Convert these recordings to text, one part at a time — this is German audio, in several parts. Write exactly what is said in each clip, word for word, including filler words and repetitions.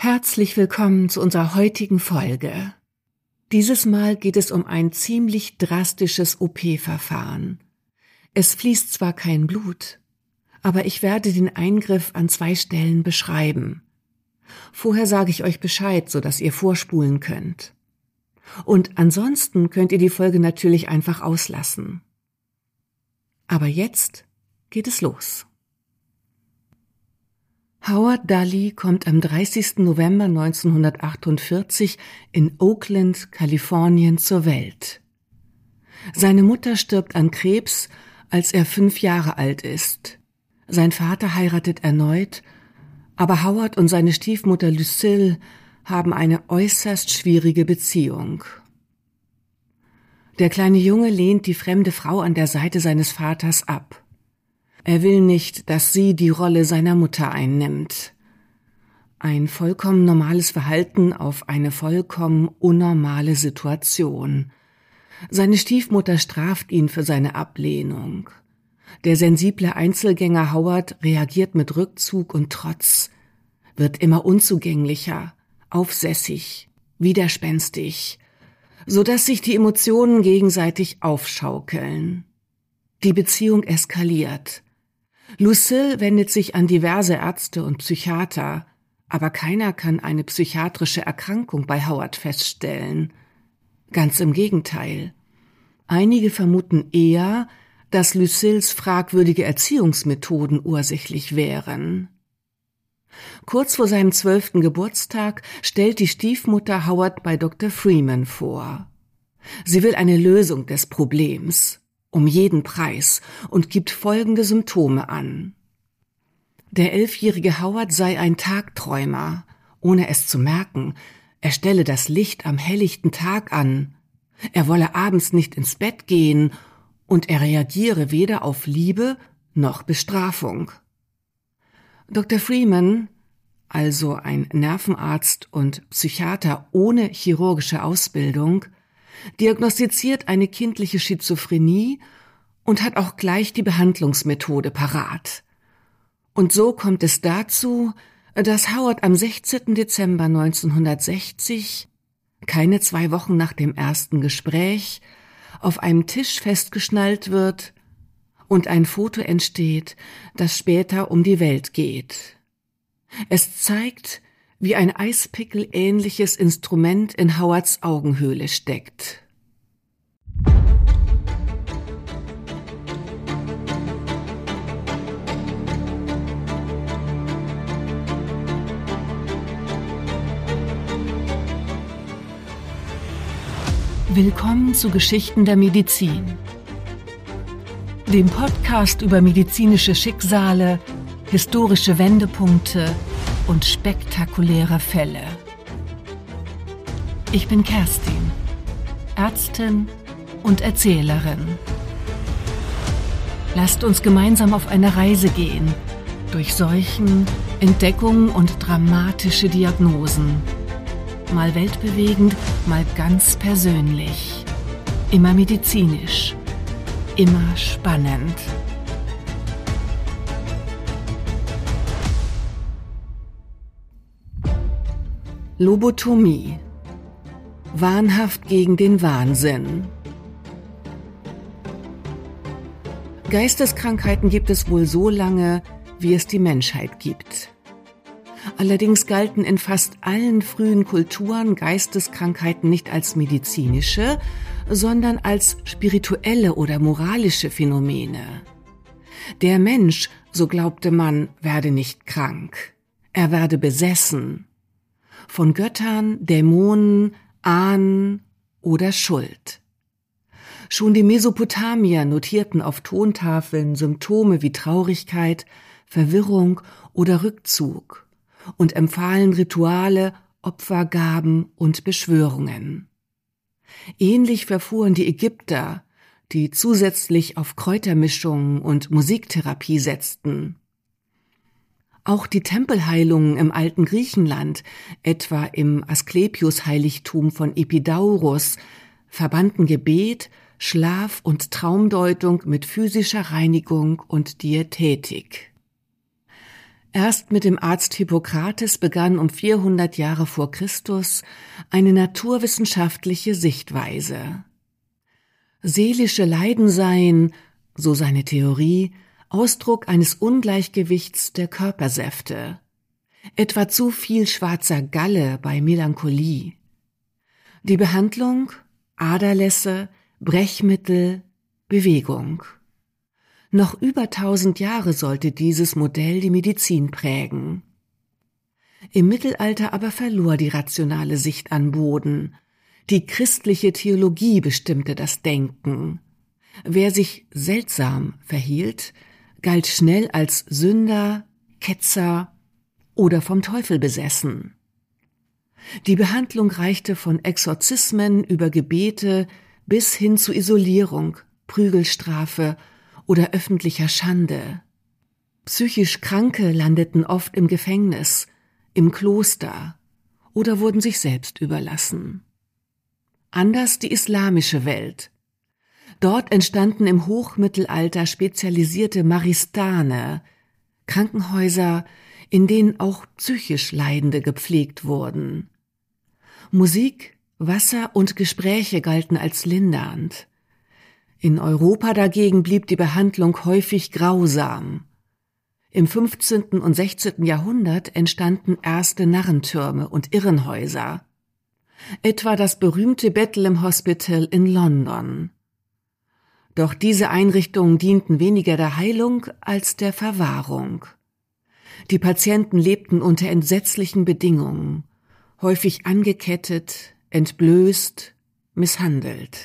Herzlich willkommen zu unserer heutigen Folge. Dieses Mal geht es um ein ziemlich drastisches O P-Verfahren. Es fließt zwar kein Blut, aber ich werde den Eingriff an zwei Stellen beschreiben. Vorher sage ich euch Bescheid, sodass ihr vorspulen könnt. Und ansonsten könnt ihr die Folge natürlich einfach auslassen. Aber jetzt geht es los. Howard Dully kommt am dreißigsten November neunzehnhundertachtundvierzig in Oakland, Kalifornien zur Welt. Seine Mutter stirbt an Krebs, als er fünf Jahre alt ist. Sein Vater heiratet erneut, aber Howard und seine Stiefmutter Lucille haben eine äußerst schwierige Beziehung. Der kleine Junge lehnt die fremde Frau an der Seite seines Vaters ab. Er will nicht, dass sie die Rolle seiner Mutter einnimmt. Ein vollkommen normales Verhalten auf eine vollkommen unnormale Situation. Seine Stiefmutter straft ihn für seine Ablehnung. Der sensible Einzelgänger Howard reagiert mit Rückzug und Trotz, wird immer unzugänglicher, aufsässig, widerspenstig, so dass sich die Emotionen gegenseitig aufschaukeln. Die Beziehung eskaliert. Lucille wendet sich an diverse Ärzte und Psychiater, aber keiner kann eine psychiatrische Erkrankung bei Howard feststellen. Ganz im Gegenteil. Einige vermuten eher, dass Lucilles fragwürdige Erziehungsmethoden ursächlich wären. Kurz vor seinem zwölften Geburtstag stellt die Stiefmutter Howard bei Doktor Freeman vor. Sie will eine Lösung des Problems. Um jeden Preis, und gibt folgende Symptome an. Der elfjährige Howard sei ein Tagträumer, ohne es zu merken. Er stelle das Licht am helllichten Tag an. Er wolle abends nicht ins Bett gehen und er reagiere weder auf Liebe noch Bestrafung. Doktor Freeman, also ein Nervenarzt und Psychiater ohne chirurgische Ausbildung, diagnostiziert eine kindliche Schizophrenie und hat auch gleich die Behandlungsmethode parat. Und so kommt es dazu, dass Howard am sechzehnten Dezember neunzehnhundertsechzig, keine zwei Wochen nach dem ersten Gespräch, auf einem Tisch festgeschnallt wird und ein Foto entsteht, das später um die Welt geht. Es zeigt, wie ein Eispickel-ähnliches Instrument in Howards Augenhöhle steckt. Willkommen zu Geschichten der Medizin, dem Podcast über medizinische Schicksale, historische Wendepunkte und spektakuläre Fälle. Ich bin Kerstin, Ärztin und Erzählerin. Lasst uns gemeinsam auf eine Reise gehen, durch Seuchen, Entdeckungen und dramatische Diagnosen. Mal weltbewegend, mal ganz persönlich. Immer medizinisch, immer spannend. Lobotomie. Wahnhaft gegen den Wahnsinn. Geisteskrankheiten gibt es wohl so lange, wie es die Menschheit gibt. Allerdings galten in fast allen frühen Kulturen Geisteskrankheiten nicht als medizinische, sondern als spirituelle oder moralische Phänomene. Der Mensch, so glaubte man, werde nicht krank. Er werde besessen. Von Göttern, Dämonen, Ahnen oder Schuld. Schon die Mesopotamier notierten auf Tontafeln Symptome wie Traurigkeit, Verwirrung oder Rückzug und empfahlen Rituale, Opfergaben und Beschwörungen. Ähnlich verfuhren die Ägypter, die zusätzlich auf Kräutermischungen und Musiktherapie setzten. Auch die Tempelheilungen im alten Griechenland, etwa im Asklepios-Heiligtum von Epidaurus, verbanden Gebet, Schlaf- und Traumdeutung mit physischer Reinigung und Diätetik. Erst mit dem Arzt Hippokrates begann um vierhundert Jahre vor Christus eine naturwissenschaftliche Sichtweise. Seelische Leiden seien, so seine Theorie, Ausdruck eines Ungleichgewichts der Körpersäfte, etwa zu viel schwarzer Galle bei Melancholie. Die Behandlung: Aderlässe, Brechmittel, Bewegung. Noch über tausend Jahre sollte dieses Modell die Medizin prägen. Im Mittelalter aber verlor die rationale Sicht an Boden. Die christliche Theologie bestimmte das Denken. Wer sich seltsam verhielt, galt schnell als Sünder, Ketzer oder vom Teufel besessen. Die Behandlung reichte von Exorzismen über Gebete bis hin zu Isolierung, Prügelstrafe oder öffentlicher Schande. Psychisch Kranke landeten oft im Gefängnis, im Kloster oder wurden sich selbst überlassen. Anders die islamische Welt. Dort entstanden im Hochmittelalter spezialisierte Maristane, Krankenhäuser, in denen auch psychisch Leidende gepflegt wurden. Musik, Wasser und Gespräche galten als lindernd. In Europa dagegen blieb die Behandlung häufig grausam. Im fünfzehnten und sechzehnten Jahrhundert entstanden erste Narrentürme und Irrenhäuser, etwa das berühmte Bethlehem Hospital in London. Doch diese Einrichtungen dienten weniger der Heilung als der Verwahrung. Die Patienten lebten unter entsetzlichen Bedingungen, häufig angekettet, entblößt, misshandelt.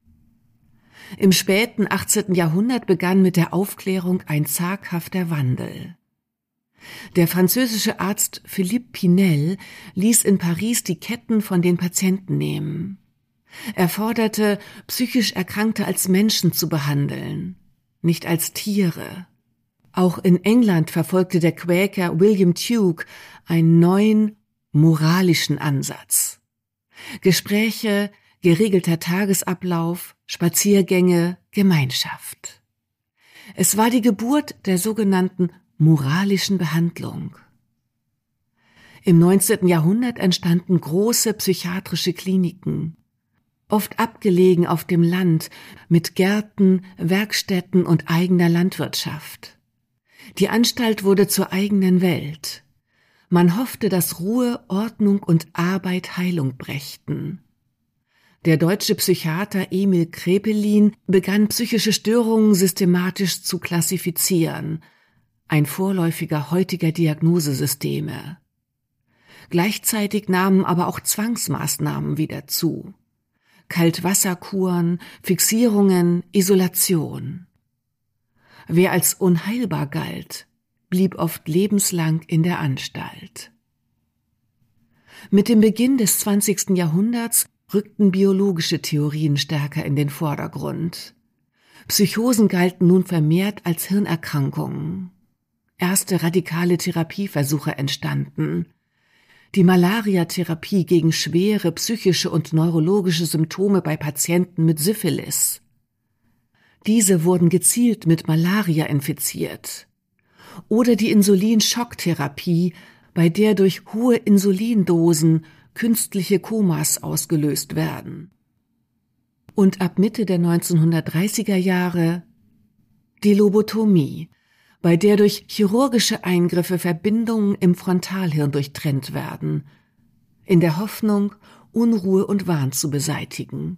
Im späten achtzehnten Jahrhundert begann mit der Aufklärung ein zaghafter Wandel. Der französische Arzt Philippe Pinel ließ in Paris die Ketten von den Patienten nehmen. Er forderte, psychisch Erkrankte als Menschen zu behandeln, nicht als Tiere. Auch in England verfolgte der Quäker William Tuke einen neuen, moralischen Ansatz. Gespräche, geregelter Tagesablauf, Spaziergänge, Gemeinschaft. Es war die Geburt der sogenannten moralischen Behandlung. Im neunzehnten Jahrhundert entstanden große psychiatrische Kliniken, oft abgelegen auf dem Land, mit Gärten, Werkstätten und eigener Landwirtschaft. Die Anstalt wurde zur eigenen Welt. Man hoffte, dass Ruhe, Ordnung und Arbeit Heilung brächten. Der deutsche Psychiater Emil Kraepelin begann psychische Störungen systematisch zu klassifizieren, ein Vorläufiger heutiger Diagnosesysteme. Gleichzeitig nahmen aber auch Zwangsmaßnahmen wieder zu. Kaltwasserkuren, Fixierungen, Isolation. Wer als unheilbar galt, blieb oft lebenslang in der Anstalt. Mit dem Beginn des zwanzigsten Jahrhunderts rückten biologische Theorien stärker in den Vordergrund. Psychosen galten nun vermehrt als Hirnerkrankungen. Erste radikale Therapieversuche entstanden. Die Malariatherapie gegen schwere psychische und neurologische Symptome bei Patienten mit Syphilis. Diese wurden gezielt mit Malaria infiziert. Oder die Insulinschocktherapie, bei der durch hohe Insulindosen künstliche Komas ausgelöst werden. Und ab Mitte der neunzehnhundertdreißiger Jahre die Lobotomie, bei der durch chirurgische Eingriffe Verbindungen im Frontalhirn durchtrennt werden, in der Hoffnung, Unruhe und Wahn zu beseitigen.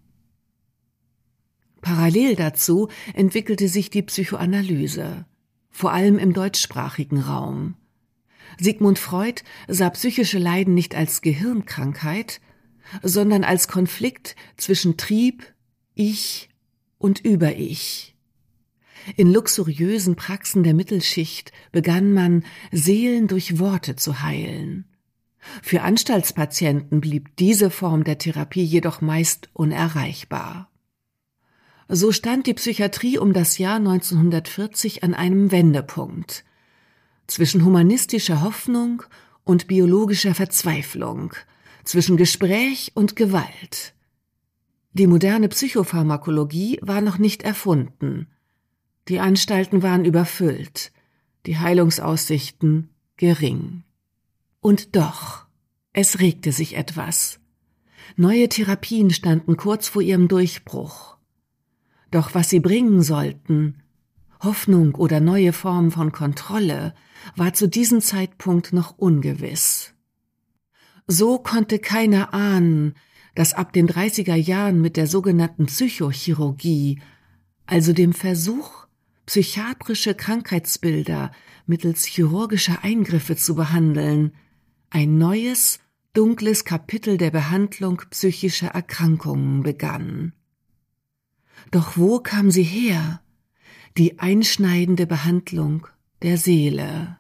Parallel dazu entwickelte sich die Psychoanalyse, vor allem im deutschsprachigen Raum. Sigmund Freud sah psychische Leiden nicht als Gehirnkrankheit, sondern als Konflikt zwischen Trieb, Ich und Über-Ich. In luxuriösen Praxen der Mittelschicht begann man, Seelen durch Worte zu heilen. Für Anstaltspatienten blieb diese Form der Therapie jedoch meist unerreichbar. So stand die Psychiatrie um das Jahr neunzehnhundertvierzig an einem Wendepunkt zwischen humanistischer Hoffnung und biologischer Verzweiflung, zwischen Gespräch und Gewalt. Die moderne Psychopharmakologie war noch nicht erfunden. Die Anstalten waren überfüllt, die Heilungsaussichten gering. Und doch, es regte sich etwas. Neue Therapien standen kurz vor ihrem Durchbruch. Doch was sie bringen sollten, Hoffnung oder neue Formen von Kontrolle, war zu diesem Zeitpunkt noch ungewiss. So konnte keiner ahnen, dass ab den dreißiger Jahren mit der sogenannten Psychochirurgie, also dem Versuch, psychiatrische Krankheitsbilder mittels chirurgischer Eingriffe zu behandeln, ein neues, dunkles Kapitel der Behandlung psychischer Erkrankungen begann. Doch wo kam sie her, die einschneidende Behandlung der Seele?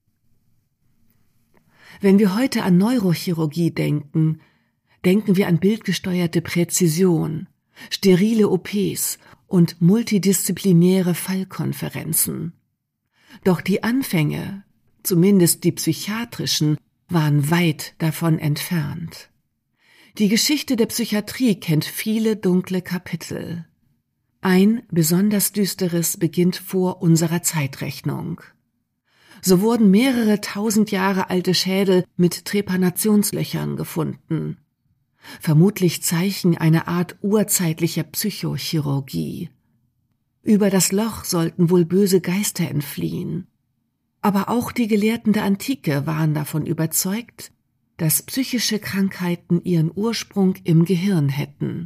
Wenn wir heute an Neurochirurgie denken, denken wir an bildgesteuerte Präzision, sterile O Ps und multidisziplinäre Fallkonferenzen. Doch die Anfänge, zumindest die psychiatrischen, waren weit davon entfernt. Die Geschichte der Psychiatrie kennt viele dunkle Kapitel. Ein besonders düsteres beginnt vor unserer Zeitrechnung. So wurden mehrere tausend Jahre alte Schädel mit Trepanationslöchern gefunden. Vermutlich Zeichen einer Art urzeitlicher Psychochirurgie. Über das Loch sollten wohl böse Geister entfliehen. Aber auch die Gelehrten der Antike waren davon überzeugt, dass psychische Krankheiten ihren Ursprung im Gehirn hätten.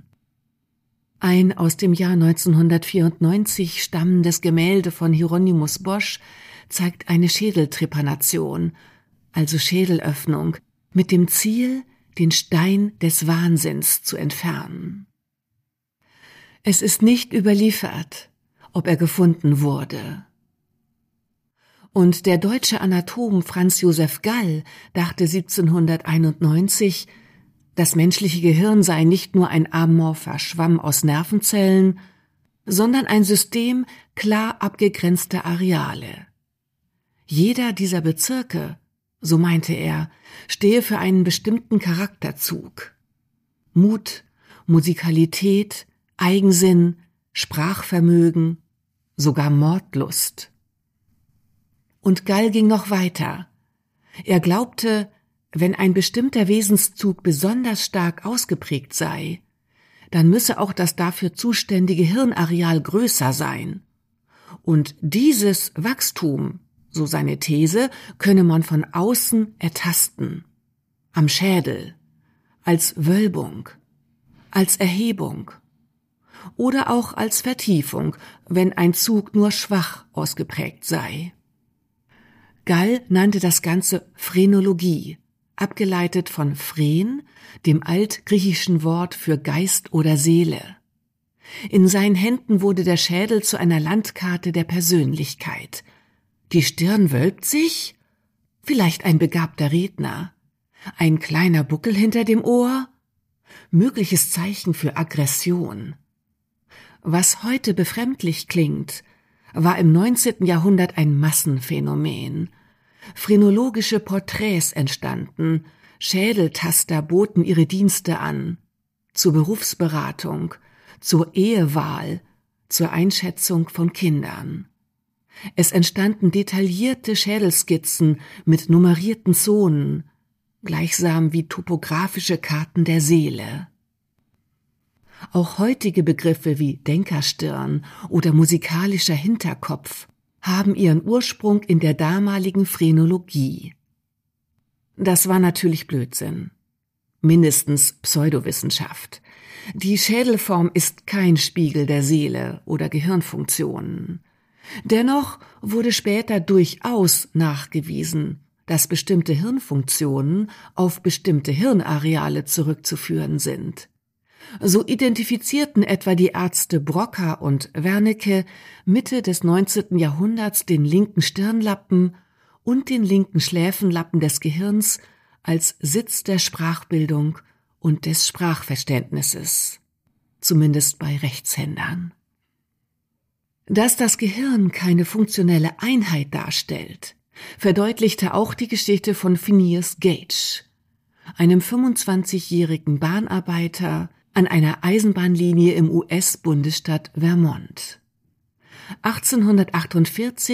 Ein aus dem Jahr neunzehnhundertvierundneunzig stammendes Gemälde von Hieronymus Bosch zeigt eine Schädeltrepanation, also Schädelöffnung, mit dem Ziel, den Stein des Wahnsinns zu entfernen. Es ist nicht überliefert, ob er gefunden wurde. Und der deutsche Anatom Franz Josef Gall dachte siebzehnhunderteinundneunzig, das menschliche Gehirn sei nicht nur ein amorpher Schwamm aus Nervenzellen, sondern ein System klar abgegrenzter Areale. Jeder dieser Bezirke, so meinte er, stehe für einen bestimmten Charakterzug. Mut, Musikalität, Eigensinn, Sprachvermögen, sogar Mordlust. Und Gall ging noch weiter. Er glaubte, wenn ein bestimmter Wesenszug besonders stark ausgeprägt sei, dann müsse auch das dafür zuständige Hirnareal größer sein. Und dieses Wachstum, so seine These, könne man von außen ertasten. Am Schädel, als Wölbung, als Erhebung oder auch als Vertiefung, wenn ein Zug nur schwach ausgeprägt sei. Gall nannte das Ganze Phrenologie, abgeleitet von Phren, dem altgriechischen Wort für Geist oder Seele. In seinen Händen wurde der Schädel zu einer Landkarte der Persönlichkeit. Die Stirn wölbt sich? Vielleicht ein begabter Redner. Ein kleiner Buckel hinter dem Ohr? Mögliches Zeichen für Aggression. Was heute befremdlich klingt, war im neunzehnten Jahrhundert ein Massenphänomen. Phrenologische Porträts entstanden, Schädeltaster boten ihre Dienste an, zur Berufsberatung, zur Ehewahl, zur Einschätzung von Kindern. Es entstanden detaillierte Schädelskizzen mit nummerierten Zonen, gleichsam wie topografische Karten der Seele. Auch heutige Begriffe wie Denkerstirn oder musikalischer Hinterkopf haben ihren Ursprung in der damaligen Phrenologie. Das war natürlich Blödsinn, mindestens Pseudowissenschaft. Die Schädelform ist kein Spiegel der Seele oder Gehirnfunktionen. Dennoch wurde später durchaus nachgewiesen, dass bestimmte Hirnfunktionen auf bestimmte Hirnareale zurückzuführen sind. So identifizierten etwa die Ärzte Broca und Wernicke Mitte des neunzehnten Jahrhunderts den linken Stirnlappen und den linken Schläfenlappen des Gehirns als Sitz der Sprachbildung und des Sprachverständnisses, zumindest bei Rechtshändern. Dass das Gehirn keine funktionelle Einheit darstellt, verdeutlichte auch die Geschichte von Phineas Gage, einem fünfundzwanzigjährigen Bahnarbeiter an einer Eisenbahnlinie im U S-Bundesstaat Vermont. achtzehnhundertachtundvierzig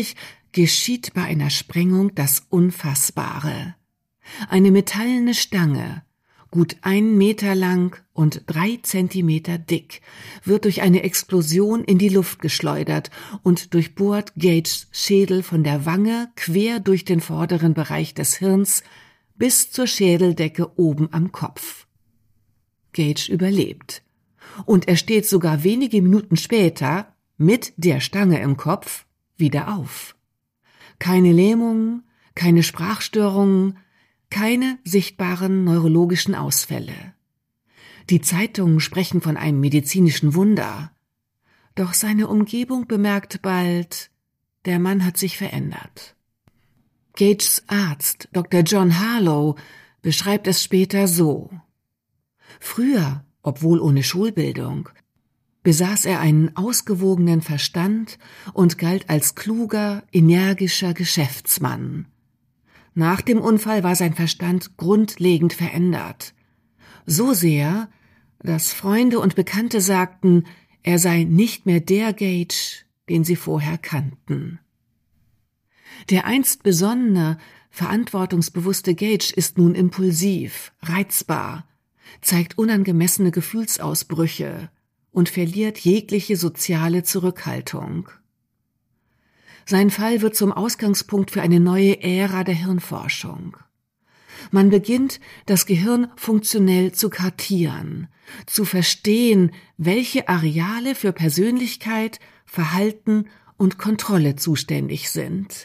geschieht bei einer Sprengung das Unfassbare. Eine metallene Stange, gut einen Meter lang und drei Zentimeter dick, wird durch eine Explosion in die Luft geschleudert und durchbohrt Gages Schädel von der Wange quer durch den vorderen Bereich des Hirns bis zur Schädeldecke oben am Kopf. Gage überlebt. Und er steht sogar wenige Minuten später mit der Stange im Kopf wieder auf. Keine Lähmungen, keine Sprachstörungen, keine sichtbaren neurologischen Ausfälle. Die Zeitungen sprechen von einem medizinischen Wunder. Doch seine Umgebung bemerkt bald, der Mann hat sich verändert. Gages Arzt, Doktor John Harlow, beschreibt es später so. Früher, obwohl ohne Schulbildung, besaß er einen ausgewogenen Verstand und galt als kluger, energischer Geschäftsmann. Nach dem Unfall war sein Verstand grundlegend verändert. So sehr, dass Freunde und Bekannte sagten, er sei nicht mehr der Gage, den sie vorher kannten. Der einst besonnene, verantwortungsbewusste Gage ist nun impulsiv, reizbar, zeigt unangemessene Gefühlsausbrüche und verliert jegliche soziale Zurückhaltung. Sein Fall wird zum Ausgangspunkt für eine neue Ära der Hirnforschung. Man beginnt, das Gehirn funktionell zu kartieren, zu verstehen, welche Areale für Persönlichkeit, Verhalten und Kontrolle zuständig sind.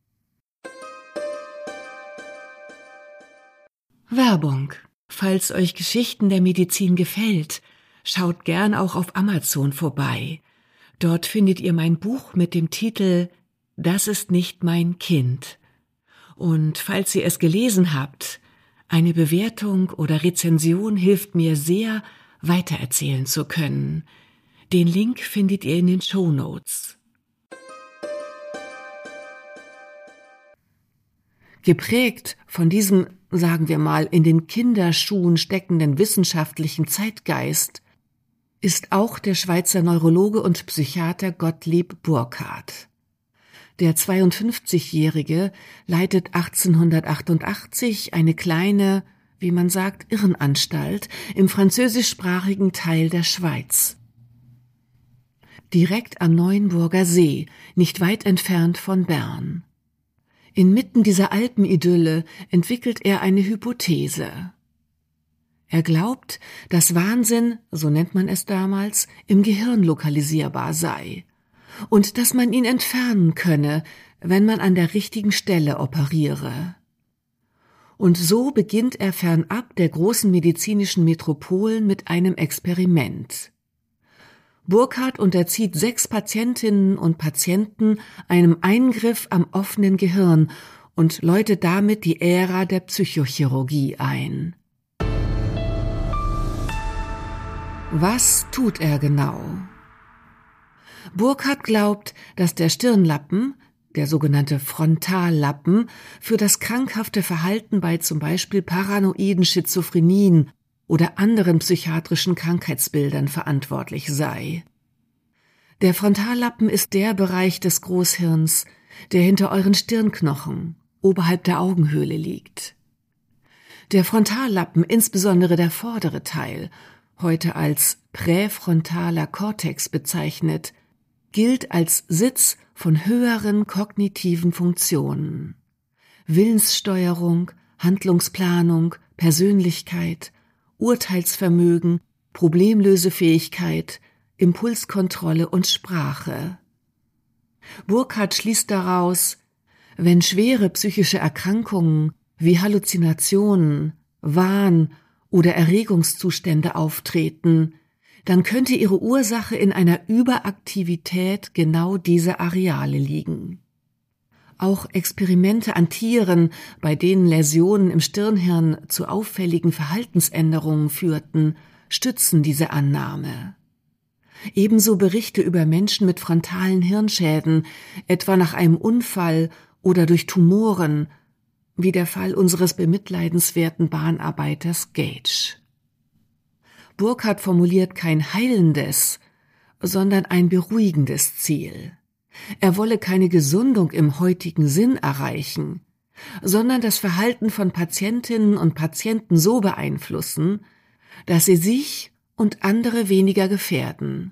Werbung. Falls euch Geschichten der Medizin gefällt, schaut gern auch auf Amazon vorbei. Dort findet ihr mein Buch mit dem Titel »Das ist nicht mein Kind«. Und falls ihr es gelesen habt, eine Bewertung oder Rezension hilft mir sehr, weitererzählen zu können. Den Link findet ihr in den Shownotes. Geprägt von diesem, sagen wir mal, in den Kinderschuhen steckenden wissenschaftlichen Zeitgeist ist auch der Schweizer Neurologe und Psychiater Gottlieb Burckhardt. Der zweiundfünfzigjährige leitet achtzehnhundertachtundachtzig eine kleine, wie man sagt, Irrenanstalt im französischsprachigen Teil der Schweiz. Direkt am Neuenburger See, nicht weit entfernt von Bern. Inmitten dieser Alpenidylle entwickelt er eine Hypothese. Er glaubt, dass Wahnsinn, so nennt man es damals, im Gehirn lokalisierbar sei und dass man ihn entfernen könne, wenn man an der richtigen Stelle operiere. Und so beginnt er fernab der großen medizinischen Metropolen mit einem Experiment. Burckhardt unterzieht sechs Patientinnen und Patienten einem Eingriff am offenen Gehirn und läutet damit die Ära der Psychochirurgie ein. Was tut er genau? Burckhardt glaubt, dass der Stirnlappen, der sogenannte Frontallappen, für das krankhafte Verhalten bei zum Beispiel paranoiden Schizophrenien oder anderen psychiatrischen Krankheitsbildern verantwortlich sei. Der Frontallappen ist der Bereich des Großhirns, der hinter euren Stirnknochen, oberhalb der Augenhöhle liegt. Der Frontallappen, insbesondere der vordere Teil, heute als präfrontaler Kortex bezeichnet, gilt als Sitz von höheren kognitiven Funktionen. Willenssteuerung, Handlungsplanung, Persönlichkeit, Urteilsvermögen, Problemlösefähigkeit, Impulskontrolle und Sprache. Burckhardt schließt daraus, wenn schwere psychische Erkrankungen wie Halluzinationen, Wahn oder Erregungszustände auftreten, dann könnte ihre Ursache in einer Überaktivität genau dieser Areale liegen. Auch Experimente an Tieren, bei denen Läsionen im Stirnhirn zu auffälligen Verhaltensänderungen führten, stützen diese Annahme. Ebenso Berichte über Menschen mit frontalen Hirnschäden, etwa nach einem Unfall oder durch Tumoren, wie der Fall unseres bemitleidenswerten Bahnarbeiters Gage. Burckhardt formuliert kein heilendes, sondern ein beruhigendes Ziel. Er wolle keine Gesundung im heutigen Sinn erreichen, sondern das Verhalten von Patientinnen und Patienten so beeinflussen, dass sie sich und andere weniger gefährden.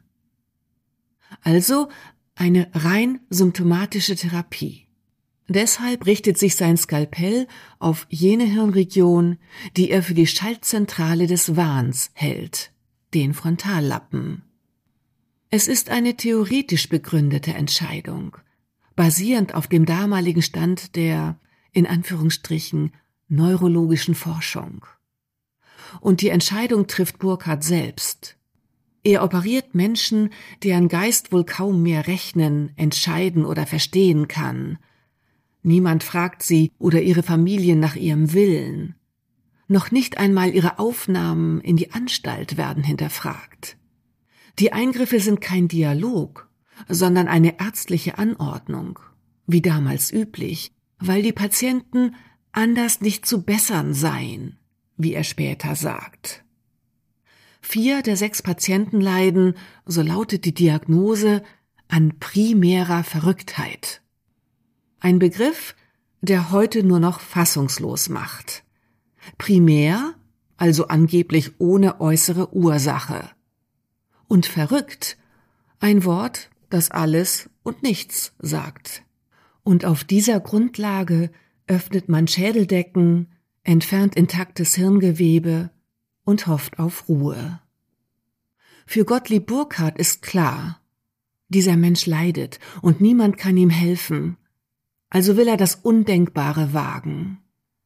Also eine rein symptomatische Therapie. Deshalb richtet sich sein Skalpell auf jene Hirnregion, die er für die Schaltzentrale des Wahns hält, den Frontallappen. Es ist eine theoretisch begründete Entscheidung, basierend auf dem damaligen Stand der, in Anführungsstrichen, neurologischen Forschung. Und die Entscheidung trifft Burkhardt selbst. Er operiert Menschen, deren Geist wohl kaum mehr rechnen, entscheiden oder verstehen kann. Niemand fragt sie oder ihre Familien nach ihrem Willen. Noch nicht einmal ihre Aufnahmen in die Anstalt werden hinterfragt. Die Eingriffe sind kein Dialog, sondern eine ärztliche Anordnung, wie damals üblich, weil die Patienten anders nicht zu bessern seien, wie er später sagt. Vier der sechs Patienten leiden, so lautet die Diagnose, an primärer Verrücktheit. Ein Begriff, der heute nur noch fassungslos macht. Primär, also angeblich ohne äußere Ursache. Und verrückt, ein Wort, das alles und nichts sagt. Und auf dieser Grundlage öffnet man Schädeldecken, entfernt intaktes Hirngewebe und hofft auf Ruhe. Für Gottlieb Burkhardt ist klar, dieser Mensch leidet und niemand kann ihm helfen, also will er das Undenkbare wagen.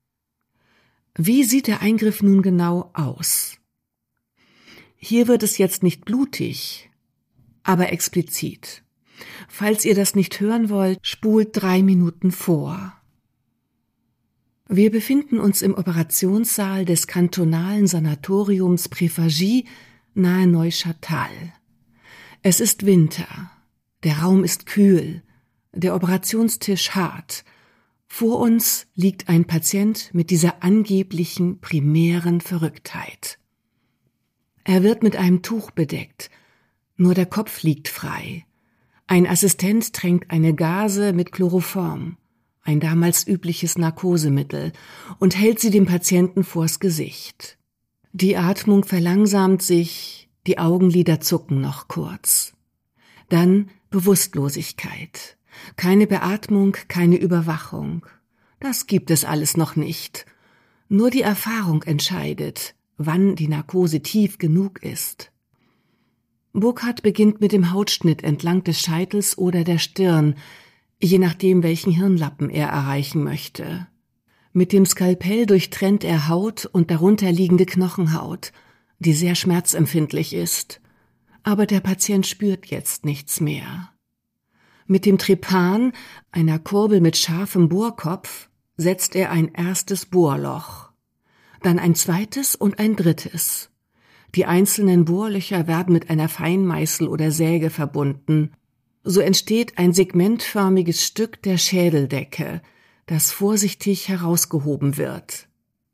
Wie sieht der Eingriff nun genau aus? Hier wird es jetzt nicht blutig, aber explizit. Falls ihr das nicht hören wollt, spult drei Minuten vor. Wir befinden uns im Operationssaal des kantonalen Sanatoriums Préfagie nahe Neuchâtel. Es ist Winter, der Raum ist kühl, der Operationstisch hart. Vor uns liegt ein Patient mit dieser angeblichen primären Verrücktheit. Er wird mit einem Tuch bedeckt, nur der Kopf liegt frei. Ein Assistent tränkt eine Gase mit Chloroform, ein damals übliches Narkosemittel, und hält sie dem Patienten vors Gesicht. Die Atmung verlangsamt sich, die Augenlider zucken noch kurz. Dann Bewusstlosigkeit. Keine Beatmung, keine Überwachung. Das gibt es alles noch nicht. Nur die Erfahrung entscheidet, wann die Narkose tief genug ist. Burkhardt beginnt mit dem Hautschnitt entlang des Scheitels oder der Stirn, je nachdem, welchen Hirnlappen er erreichen möchte. Mit dem Skalpell durchtrennt er Haut und darunter liegende Knochenhaut, die sehr schmerzempfindlich ist. Aber der Patient spürt jetzt nichts mehr. Mit dem Trepan, einer Kurbel mit scharfem Bohrkopf, setzt er ein erstes Bohrloch, dann ein zweites und ein drittes. Die einzelnen Bohrlöcher werden mit einer Feinmeißel oder Säge verbunden. So entsteht ein segmentförmiges Stück der Schädeldecke, das vorsichtig herausgehoben wird.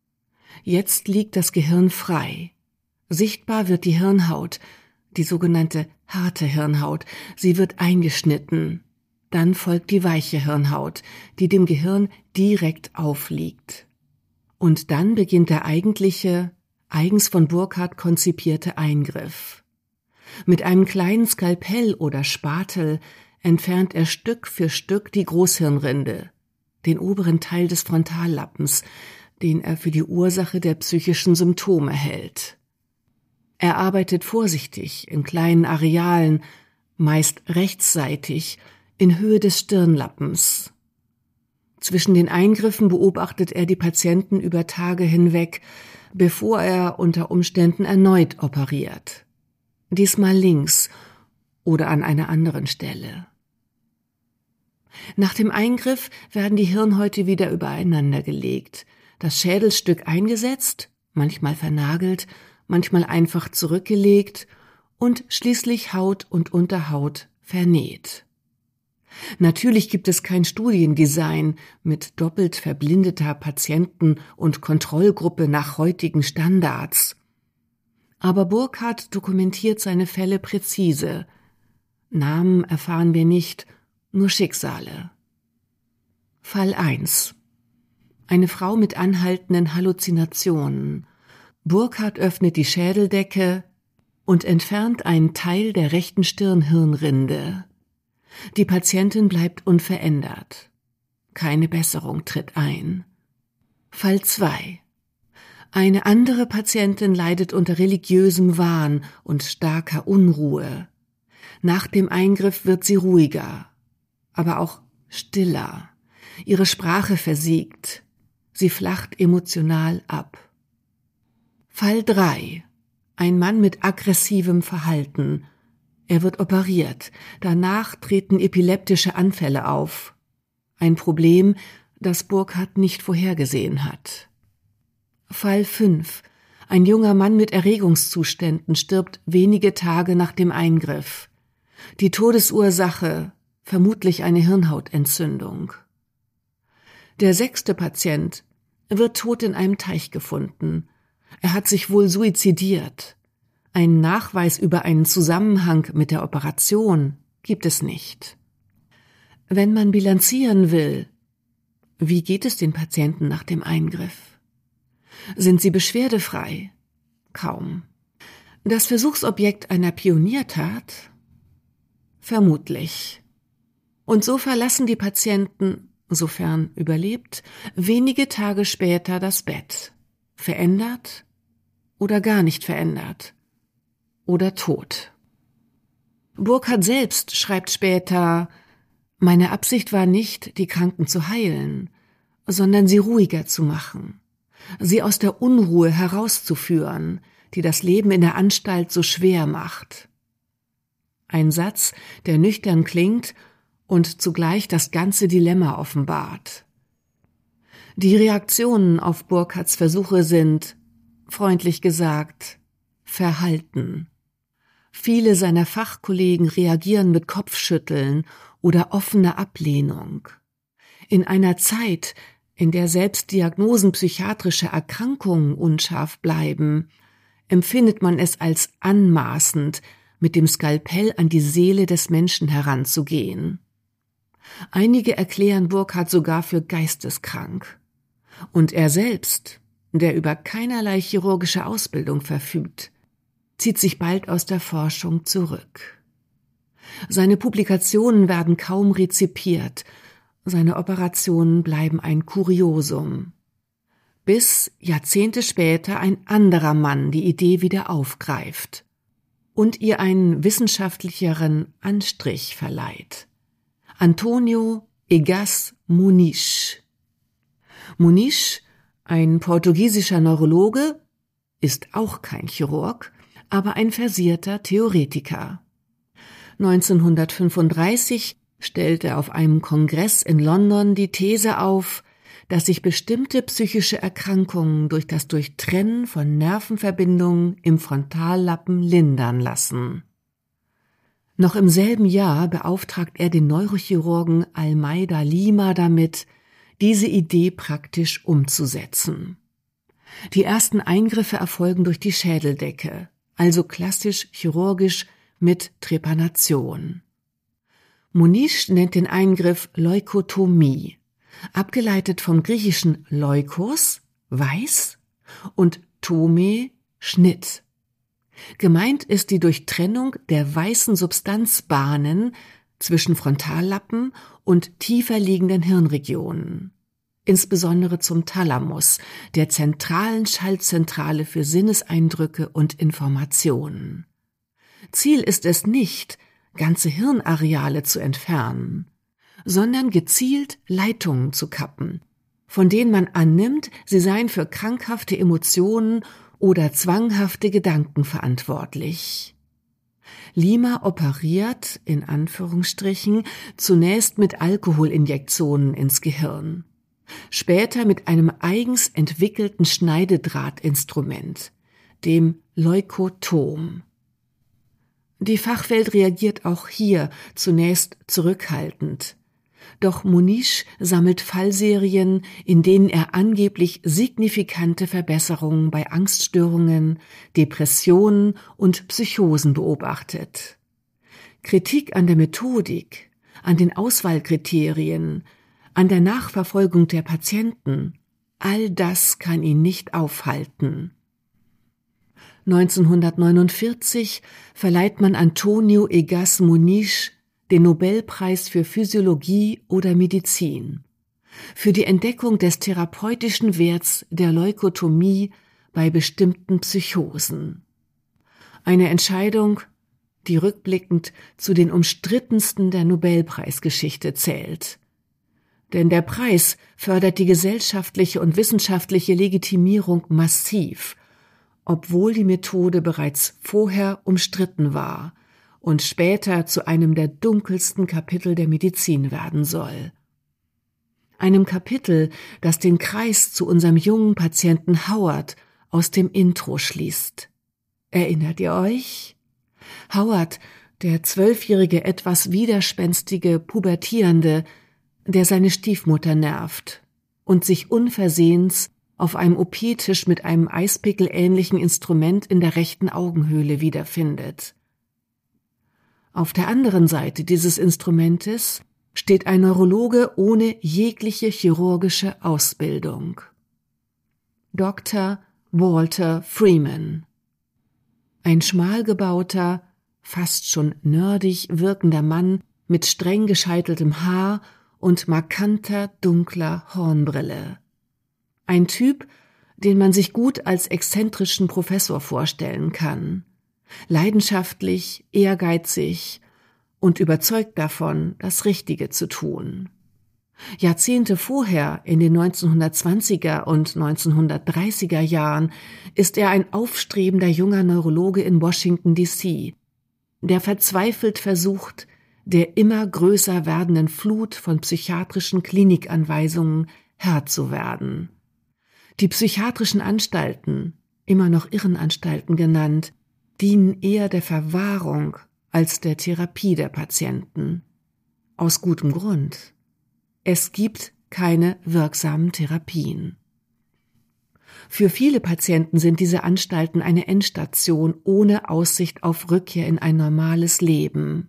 Jetzt liegt das Gehirn frei. Sichtbar wird die Hirnhaut, die sogenannte harte Hirnhaut. Sie wird eingeschnitten. Dann folgt die weiche Hirnhaut, die dem Gehirn direkt aufliegt. Und dann beginnt der eigentliche, eigens von Burkhardt konzipierte Eingriff. Mit einem kleinen Skalpell oder Spatel entfernt er Stück für Stück die Großhirnrinde, den oberen Teil des Frontallappens, den er für die Ursache der psychischen Symptome hält. Er arbeitet vorsichtig in kleinen Arealen, meist rechtsseitig, in Höhe des Stirnlappens. Zwischen den Eingriffen beobachtet er die Patienten über Tage hinweg, bevor er unter Umständen erneut operiert. Diesmal links oder an einer anderen Stelle. Nach dem Eingriff werden die Hirnhäute wieder übereinander gelegt, das Schädelstück eingesetzt, manchmal vernagelt, manchmal einfach zurückgelegt und schließlich Haut und Unterhaut vernäht. Natürlich gibt es kein Studiendesign mit doppelt verblindeter Patienten- und Kontrollgruppe nach heutigen Standards. Aber Burkhardt dokumentiert seine Fälle präzise. Namen erfahren wir nicht, nur Schicksale. Fall eins. Eine Frau mit anhaltenden Halluzinationen. Burkhardt öffnet die Schädeldecke und entfernt einen Teil der rechten Stirnhirnrinde. Die Patientin bleibt unverändert. Keine Besserung tritt ein. Fall zwei. Eine andere Patientin leidet unter religiösem Wahn und starker Unruhe. Nach dem Eingriff wird sie ruhiger, aber auch stiller. Ihre Sprache versiegt. Sie flacht emotional ab. Fall drei. Ein Mann mit aggressivem Verhalten. Er wird operiert. Danach treten epileptische Anfälle auf. Ein Problem, das Burkhardt nicht vorhergesehen hat. Fall fünf. Ein junger Mann mit Erregungszuständen stirbt wenige Tage nach dem Eingriff. Die Todesursache, vermutlich eine Hirnhautentzündung. Der sechste Patient wird tot in einem Teich gefunden. Er hat sich wohl suizidiert. Einen Nachweis über einen Zusammenhang mit der Operation gibt es nicht. Wenn man bilanzieren will, wie geht es den Patienten nach dem Eingriff? Sind sie beschwerdefrei? Kaum. Das Versuchsobjekt einer Pioniertat? Vermutlich. Und so verlassen die Patienten, sofern überlebt, wenige Tage später das Bett. Verändert oder gar nicht verändert. Oder tot. Burkhardt selbst schreibt später: Meine Absicht war nicht, die Kranken zu heilen, sondern sie ruhiger zu machen, sie aus der Unruhe herauszuführen, die das Leben in der Anstalt so schwer macht. Ein Satz, der nüchtern klingt und zugleich das ganze Dilemma offenbart. Die Reaktionen auf Burkhardts Versuche sind, freundlich gesagt, verhalten. Viele seiner Fachkollegen reagieren mit Kopfschütteln oder offener Ablehnung. In einer Zeit, in der selbst Diagnosen psychiatrischer Erkrankungen unscharf bleiben, empfindet man es als anmaßend, mit dem Skalpell an die Seele des Menschen heranzugehen. Einige erklären Burkhardt sogar für geisteskrank. Und er selbst, der über keinerlei chirurgische Ausbildung verfügt, zieht sich bald aus der Forschung zurück. Seine Publikationen werden kaum rezipiert, seine Operationen bleiben ein Kuriosum. Bis Jahrzehnte später ein anderer Mann die Idee wieder aufgreift und ihr einen wissenschaftlicheren Anstrich verleiht. Antonio Egas Muniz. Muniz, ein portugiesischer Neurologe, ist auch kein Chirurg, aber ein versierter Theoretiker. neunzehnhundertfünfunddreißig stellte er auf einem Kongress in London die These auf, dass sich bestimmte psychische Erkrankungen durch das Durchtrennen von Nervenverbindungen im Frontallappen lindern lassen. Noch im selben Jahr beauftragt er den Neurochirurgen Almeida Lima damit, diese Idee praktisch umzusetzen. Die ersten Eingriffe erfolgen durch die Schädeldecke, also klassisch chirurgisch mit Trepanation. Muniz nennt den Eingriff Leukotomie, abgeleitet vom griechischen Leukos, weiß, und Tome, Schnitt. Gemeint ist die Durchtrennung der weißen Substanzbahnen zwischen Frontallappen und tiefer liegenden Hirnregionen, insbesondere zum Thalamus, der zentralen Schaltzentrale für Sinneseindrücke und Informationen. Ziel ist es nicht, ganze Hirnareale zu entfernen, sondern gezielt Leitungen zu kappen, von denen man annimmt, sie seien für krankhafte Emotionen oder zwanghafte Gedanken verantwortlich. Lima operiert, in Anführungsstrichen, zunächst mit Alkoholinjektionen ins Gehirn, später mit einem eigens entwickelten Schneidedrahtinstrument, dem Leukotom. Die Fachwelt reagiert auch hier zunächst zurückhaltend. Doch Muniz sammelt Fallserien, in denen er angeblich signifikante Verbesserungen bei Angststörungen, Depressionen und Psychosen beobachtet. Kritik an der Methodik, an den Auswahlkriterien, an der Nachverfolgung der Patienten, all das kann ihn nicht aufhalten. neunzehnhundertneunundvierzig verleiht man Antonio Egas Muniz den Nobelpreis für Physiologie oder Medizin für die Entdeckung des therapeutischen Werts der Leukotomie bei bestimmten Psychosen. Eine Entscheidung, die rückblickend zu den umstrittensten der Nobelpreisgeschichte zählt. Denn der Preis fördert die gesellschaftliche und wissenschaftliche Legitimierung massiv, obwohl die Methode bereits vorher umstritten war und später zu einem der dunkelsten Kapitel der Medizin werden soll. Einem Kapitel, das den Kreis zu unserem jungen Patienten Howard aus dem Intro schließt. Erinnert ihr euch? Howard, der zwölfjährige, etwas widerspenstige Pubertierende, der seine Stiefmutter nervt und sich unversehens auf einem O P-Tisch mit einem Eispickel-ähnlichen Instrument in der rechten Augenhöhle wiederfindet. Auf der anderen Seite dieses Instrumentes steht ein Neurologe ohne jegliche chirurgische Ausbildung. Doktor Walter Freeman. Ein schmal gebauter, fast schon nerdig wirkender Mann mit streng gescheiteltem Haar und markanter, dunkler Hornbrille. Ein Typ, den man sich gut als exzentrischen Professor vorstellen kann. Leidenschaftlich, ehrgeizig und überzeugt davon, das Richtige zu tun. Jahrzehnte vorher, in den neunzehnhundertzwanziger und neunzehnhundertdreißiger Jahren, ist er ein aufstrebender junger Neurologe in Washington D C, der verzweifelt versucht, der immer größer werdenden Flut von psychiatrischen Klinikanweisungen Herr zu werden. Die psychiatrischen Anstalten, immer noch Irrenanstalten genannt, dienen eher der Verwahrung als der Therapie der Patienten. Aus gutem Grund. Es gibt keine wirksamen Therapien. Für viele Patienten sind diese Anstalten eine Endstation ohne Aussicht auf Rückkehr in ein normales Leben.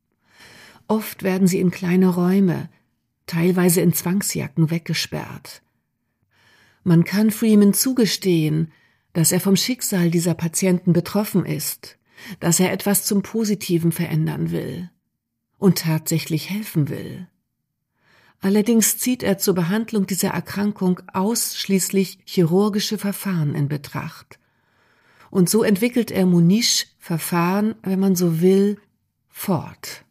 Oft werden sie in kleine Räume, teilweise in Zwangsjacken weggesperrt. Man kann Freeman zugestehen, dass er vom Schicksal dieser Patienten betroffen ist, dass er etwas zum Positiven verändern will und tatsächlich helfen will. Allerdings zieht er zur Behandlung dieser Erkrankung ausschließlich chirurgische Verfahren in Betracht. Und so entwickelt er Muniz-Verfahren, wenn man so will, fort.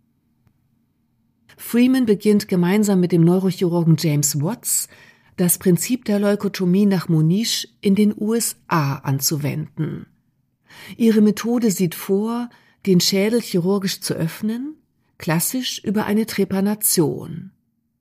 Freeman beginnt gemeinsam mit dem Neurochirurgen James Watts, das Prinzip der Leukotomie nach Muniz in den U S A anzuwenden. Ihre Methode sieht vor, den Schädel chirurgisch zu öffnen, klassisch über eine Trepanation.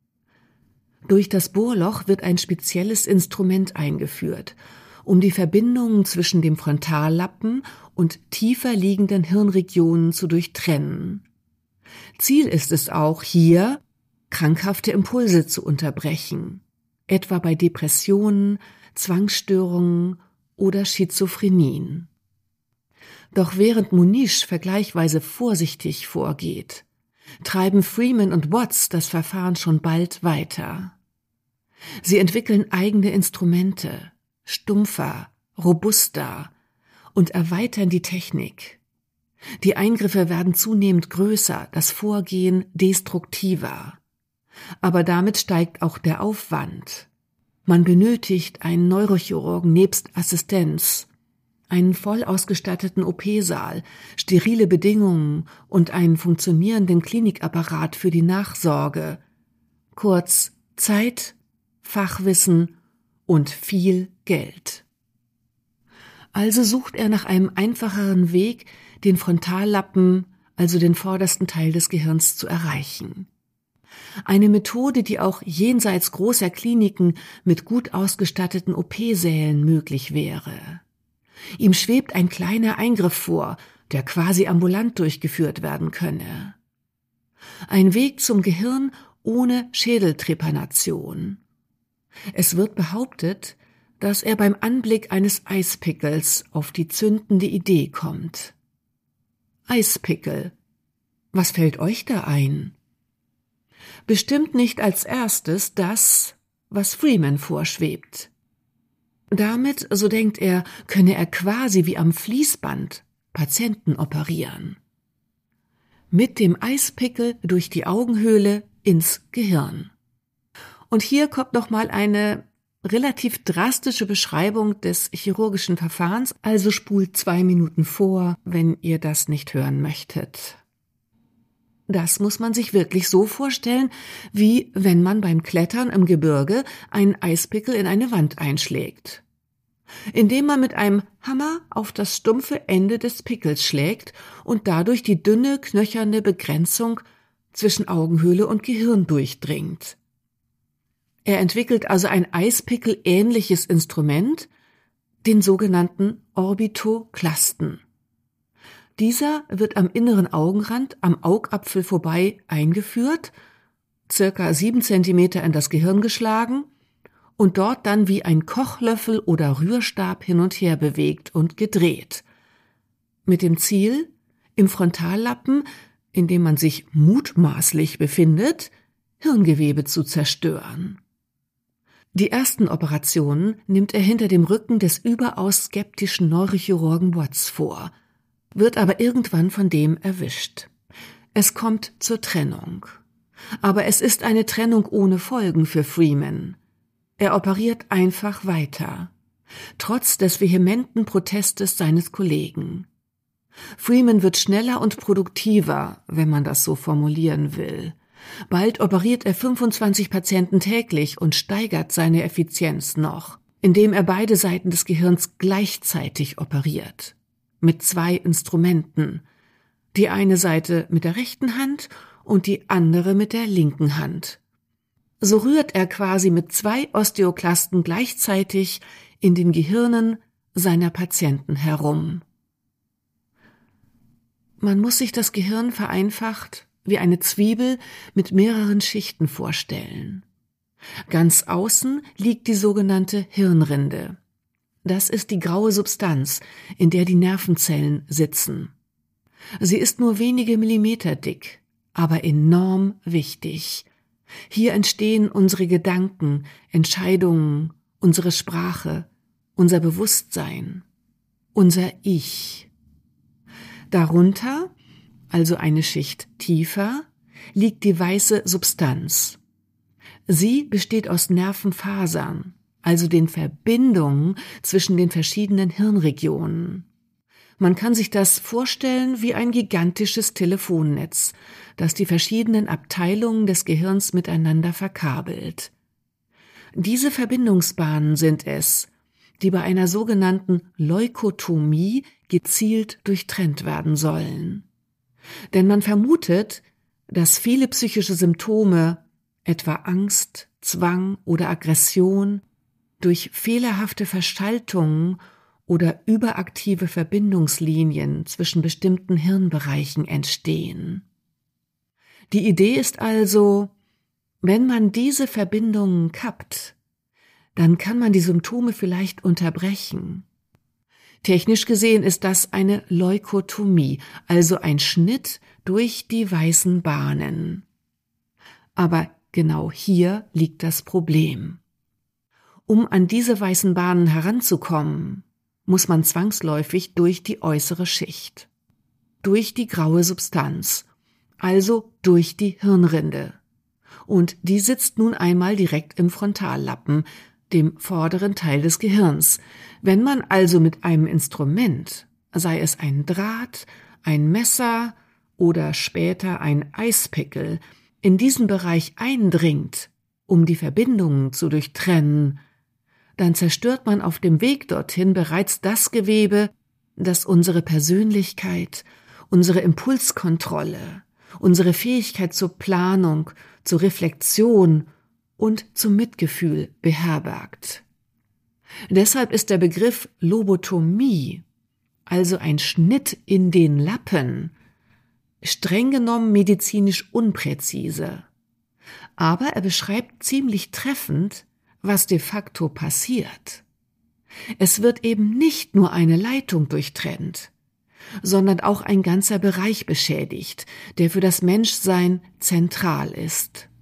Durch das Bohrloch wird ein spezielles Instrument eingeführt, um die Verbindungen zwischen dem Frontallappen und tiefer liegenden Hirnregionen zu durchtrennen. Ziel ist es auch, hier krankhafte Impulse zu unterbrechen, etwa bei Depressionen, Zwangsstörungen oder Schizophrenien. Doch während Muniz vergleichsweise vorsichtig vorgeht, treiben Freeman und Watts das Verfahren schon bald weiter. Sie entwickeln eigene Instrumente, stumpfer, robuster und erweitern die Technik. Die Eingriffe werden zunehmend größer, das Vorgehen destruktiver. Aber damit steigt auch der Aufwand. Man benötigt einen Neurochirurgen nebst Assistenz, einen voll ausgestatteten O P-Saal, sterile Bedingungen und einen funktionierenden Klinikapparat für die Nachsorge. Kurz Zeit, Fachwissen und viel Geld. Also sucht er nach einem einfacheren Weg, den Frontallappen, also den vordersten Teil des Gehirns, zu erreichen. Eine Methode, die auch jenseits großer Kliniken mit gut ausgestatteten O P-Sälen möglich wäre. Ihm schwebt ein kleiner Eingriff vor, der quasi ambulant durchgeführt werden könne. Ein Weg zum Gehirn ohne Schädeltrepanation. Es wird behauptet, dass er beim Anblick eines Eispickels auf die zündende Idee kommt. Eispickel. Was fällt euch da ein? Bestimmt nicht als erstes das, was Freeman vorschwebt. Damit, so denkt er, könne er quasi wie am Fließband Patienten operieren. Mit dem Eispickel durch die Augenhöhle ins Gehirn. Und hier kommt nochmal eine relativ drastische Beschreibung des chirurgischen Verfahrens, also spult zwei Minuten vor, wenn ihr das nicht hören möchtet. Das muss man sich wirklich so vorstellen, wie wenn man beim Klettern im Gebirge einen Eispickel in eine Wand einschlägt. Indem man mit einem Hammer auf das stumpfe Ende des Pickels schlägt und dadurch die dünne, knöcherne Begrenzung zwischen Augenhöhle und Gehirn durchdringt. Er entwickelt also ein Eispickel-ähnliches Instrument, den sogenannten Orbitoklasten. Dieser wird am inneren Augenrand am Augapfel vorbei eingeführt, circa sieben Zentimeter in das Gehirn geschlagen und dort dann wie ein Kochlöffel oder Rührstab hin und her bewegt und gedreht. Mit dem Ziel, im Frontallappen, in dem man sich mutmaßlich befindet, Hirngewebe zu zerstören. Die ersten Operationen nimmt er hinter dem Rücken des überaus skeptischen Neurochirurgen Watts vor, wird aber irgendwann von dem erwischt. Es kommt zur Trennung. Aber es ist eine Trennung ohne Folgen für Freeman. Er operiert einfach weiter, trotz des vehementen Protestes seines Kollegen. Freeman wird schneller und produktiver, wenn man das so formulieren will. Bald operiert er fünfundzwanzig Patienten täglich und steigert seine Effizienz noch, indem er beide Seiten des Gehirns gleichzeitig operiert. Mit zwei Instrumenten. Die eine Seite mit der rechten Hand und die andere mit der linken Hand. So rührt er quasi mit zwei Osteoklasten gleichzeitig in den Gehirnen seiner Patienten herum. Man muss sich das Gehirn vereinfacht wie eine Zwiebel mit mehreren Schichten vorstellen. Ganz außen liegt die sogenannte Hirnrinde. Das ist die graue Substanz, in der die Nervenzellen sitzen. Sie ist nur wenige Millimeter dick, aber enorm wichtig. Hier entstehen unsere Gedanken, Entscheidungen, unsere Sprache, unser Bewusstsein, unser Ich. Darunter, also eine Schicht tiefer, liegt die weiße Substanz. Sie besteht aus Nervenfasern, also den Verbindungen zwischen den verschiedenen Hirnregionen. Man kann sich das vorstellen wie ein gigantisches Telefonnetz, das die verschiedenen Abteilungen des Gehirns miteinander verkabelt. Diese Verbindungsbahnen sind es, die bei einer sogenannten Leukotomie gezielt durchtrennt werden sollen. Denn man vermutet, dass viele psychische Symptome, etwa Angst, Zwang oder Aggression, durch fehlerhafte Verschaltungen oder überaktive Verbindungslinien zwischen bestimmten Hirnbereichen entstehen. Die Idee ist also, wenn man diese Verbindungen kappt, dann kann man die Symptome vielleicht unterbrechen. Technisch gesehen ist das eine Leukotomie, also ein Schnitt durch die weißen Bahnen. Aber genau hier liegt das Problem. Um an diese weißen Bahnen heranzukommen, muss man zwangsläufig durch die äußere Schicht, durch die graue Substanz, also durch die Hirnrinde. Und die sitzt nun einmal direkt im Frontallappen, dem vorderen Teil des Gehirns. Wenn man also mit einem Instrument, sei es ein Draht, ein Messer oder später ein Eispickel, in diesen Bereich eindringt, um die Verbindungen zu durchtrennen, dann zerstört man auf dem Weg dorthin bereits das Gewebe, das unsere Persönlichkeit, unsere Impulskontrolle, unsere Fähigkeit zur Planung, zur Reflexion und zum Mitgefühl beherbergt. Deshalb ist der Begriff Lobotomie, also ein Schnitt in den Lappen, streng genommen medizinisch unpräzise. Aber er beschreibt ziemlich treffend, was de facto passiert. Es wird eben nicht nur eine Leitung durchtrennt, sondern auch ein ganzer Bereich beschädigt, der für das Menschsein zentral ist.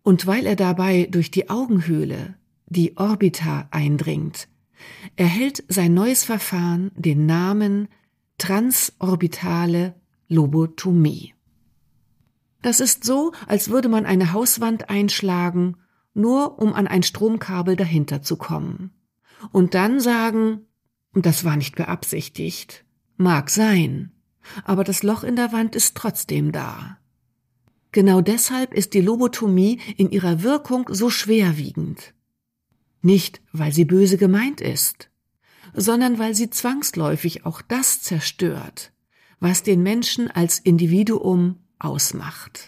Und weil er dabei durch die Augenhöhle, die Orbita, eindringt, erhält sein neues Verfahren den Namen transorbitale Lobotomie. Das ist so, als würde man eine Hauswand einschlagen, nur um an ein Stromkabel dahinter zu kommen. Und dann sagen, das war nicht beabsichtigt. Mag sein, aber das Loch in der Wand ist trotzdem da. Genau deshalb ist die Lobotomie in ihrer Wirkung so schwerwiegend. Nicht, weil sie böse gemeint ist, sondern weil sie zwangsläufig auch das zerstört, was den Menschen als Individuum ausmacht.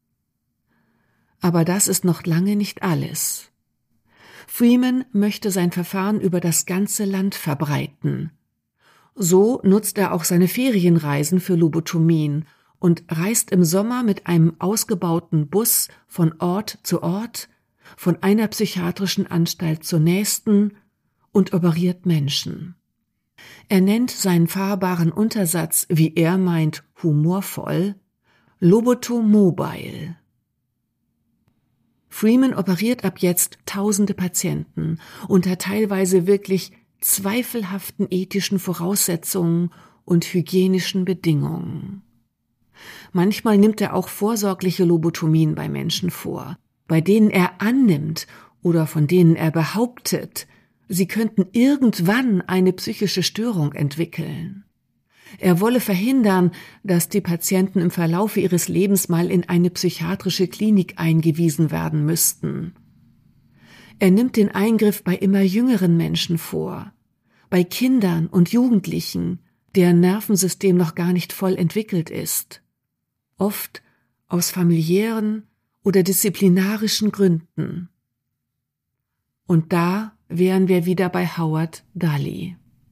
Aber das ist noch lange nicht alles. Freeman möchte sein Verfahren über das ganze Land verbreiten. So nutzt er auch seine Ferienreisen für Lobotomien und reist im Sommer mit einem ausgebauten Bus von Ort zu Ort, von einer psychiatrischen Anstalt zur nächsten und operiert Menschen. Er nennt seinen fahrbaren Untersatz, wie er meint, humorvoll, Lobotomobile. Freeman operiert ab jetzt tausende Patienten unter teilweise wirklich zweifelhaften ethischen Voraussetzungen und hygienischen Bedingungen. Manchmal nimmt er auch vorsorgliche Lobotomien bei Menschen vor, bei denen er annimmt oder von denen er behauptet, sie könnten irgendwann eine psychische Störung entwickeln. Er wolle verhindern, dass die Patienten im Verlaufe ihres Lebens mal in eine psychiatrische Klinik eingewiesen werden müssten. Er nimmt den Eingriff bei immer jüngeren Menschen vor, bei Kindern und Jugendlichen, deren Nervensystem noch gar nicht voll entwickelt ist, oft aus familiären oder disziplinarischen Gründen. Und da wären wir wieder bei Howard Daly.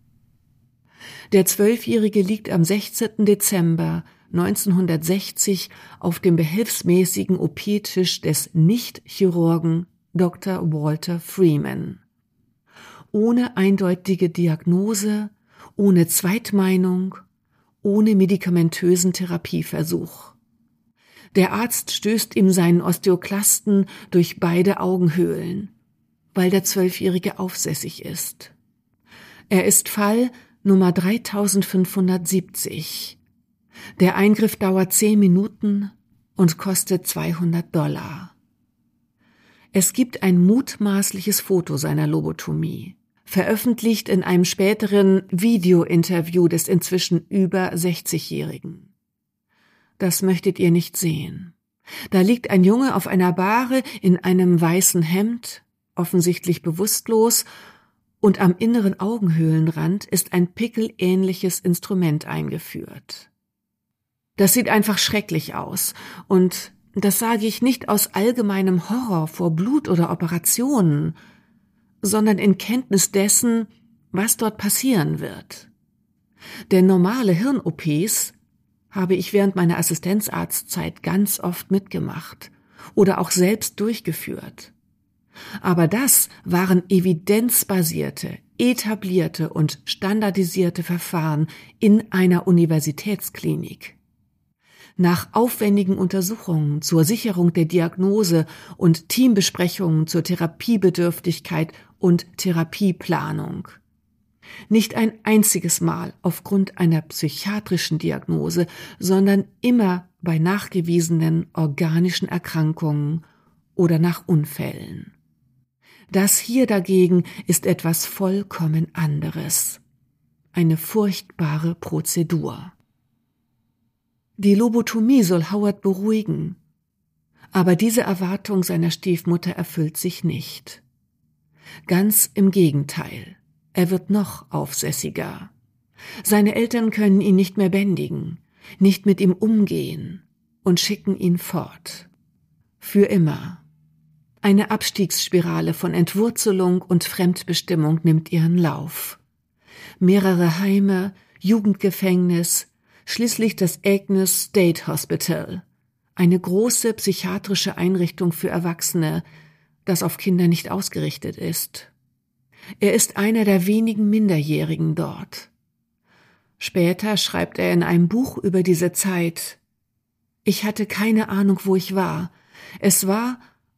Der Zwölfjährige liegt am sechzehnten Dezember neunzehnhundertsechzig auf dem behelfsmäßigen O P-Tisch des Nicht-Chirurgen Doktor Walter Freeman. Ohne eindeutige Diagnose, ohne Zweitmeinung, ohne medikamentösen Therapieversuch. Der Arzt stößt ihm seinen Osteoklasten durch beide Augenhöhlen, weil der Zwölfjährige aufsässig ist. Er ist Fall Nummer dreitausendfünfhundertsiebzig. Der Eingriff dauert zehn Minuten und kostet zweihundert Dollar. Es gibt ein mutmaßliches Foto seiner Lobotomie, veröffentlicht in einem späteren Video-Interview des inzwischen über sechzigjährigen. Das möchtet ihr nicht sehen. Da liegt ein Junge auf einer Bahre in einem weißen Hemd, offensichtlich bewusstlos, und am inneren Augenhöhlenrand ist ein pickelähnliches Instrument eingeführt. Das sieht einfach schrecklich aus, und das sage ich nicht aus allgemeinem Horror vor Blut oder Operationen, sondern in Kenntnis dessen, was dort passieren wird. Denn normale Hirn-O Ps habe ich während meiner Assistenzarztzeit ganz oft mitgemacht oder auch selbst durchgeführt. Aber das waren evidenzbasierte, etablierte und standardisierte Verfahren in einer Universitätsklinik. Nach aufwendigen Untersuchungen zur Sicherung der Diagnose und Teambesprechungen zur Therapiebedürftigkeit und Therapieplanung. Nicht ein einziges Mal aufgrund einer psychiatrischen Diagnose, sondern immer bei nachgewiesenen organischen Erkrankungen oder nach Unfällen. Das hier dagegen ist etwas vollkommen anderes. Eine furchtbare Prozedur. Die Lobotomie soll Howard beruhigen, aber diese Erwartung seiner Stiefmutter erfüllt sich nicht. Ganz im Gegenteil, er wird noch aufsässiger. Seine Eltern können ihn nicht mehr bändigen, nicht mit ihm umgehen und schicken ihn fort. Für immer. Eine Abstiegsspirale von Entwurzelung und Fremdbestimmung nimmt ihren Lauf. Mehrere Heime, Jugendgefängnis, schließlich das Agnes State Hospital, eine große psychiatrische Einrichtung für Erwachsene, das auf Kinder nicht ausgerichtet ist. Er ist einer der wenigen Minderjährigen dort. Später schreibt er in einem Buch über diese Zeit: Ich hatte keine Ahnung, wo ich war. Es war,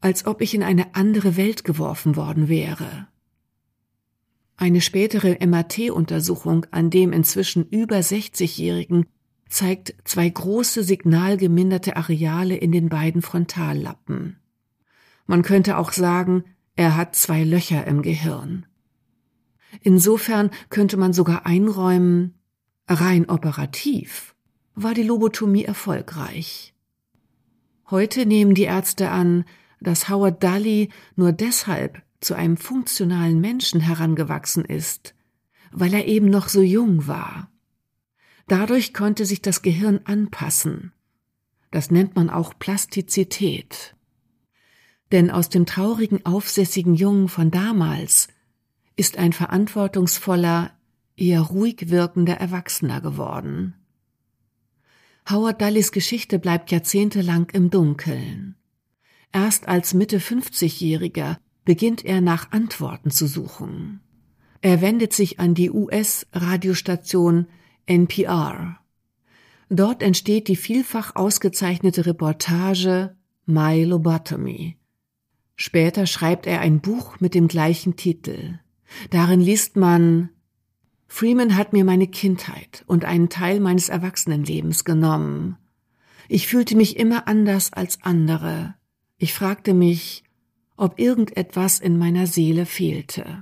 als ob ich in eine andere Welt geworfen worden wäre. Eine spätere M R T-Untersuchung an dem inzwischen über sechzigjährigen zeigt zwei große signalgeminderte Areale in den beiden Frontallappen. Man könnte auch sagen, er hat zwei Löcher im Gehirn. Insofern könnte man sogar einräumen, rein operativ war die Lobotomie erfolgreich. Heute nehmen die Ärzte an, dass Howard Dully nur deshalb zu einem funktionalen Menschen herangewachsen ist, weil er eben noch so jung war. Dadurch konnte sich das Gehirn anpassen. Das nennt man auch Plastizität. Denn aus dem traurigen, aufsässigen Jungen von damals ist ein verantwortungsvoller, eher ruhig wirkender Erwachsener geworden. Howard Dullys Geschichte bleibt jahrzehntelang im Dunkeln. Erst als Mitte fünfzigjähriger beginnt er nach Antworten zu suchen. Er wendet sich an die U S-Radiostation N P R. Dort entsteht die vielfach ausgezeichnete Reportage My Lobotomy. Später schreibt er ein Buch mit dem gleichen Titel. Darin liest man: Freeman hat mir meine Kindheit und einen Teil meines Erwachsenenlebens genommen. Ich fühlte mich immer anders als andere. Ich fragte mich, ob irgendetwas in meiner Seele fehlte.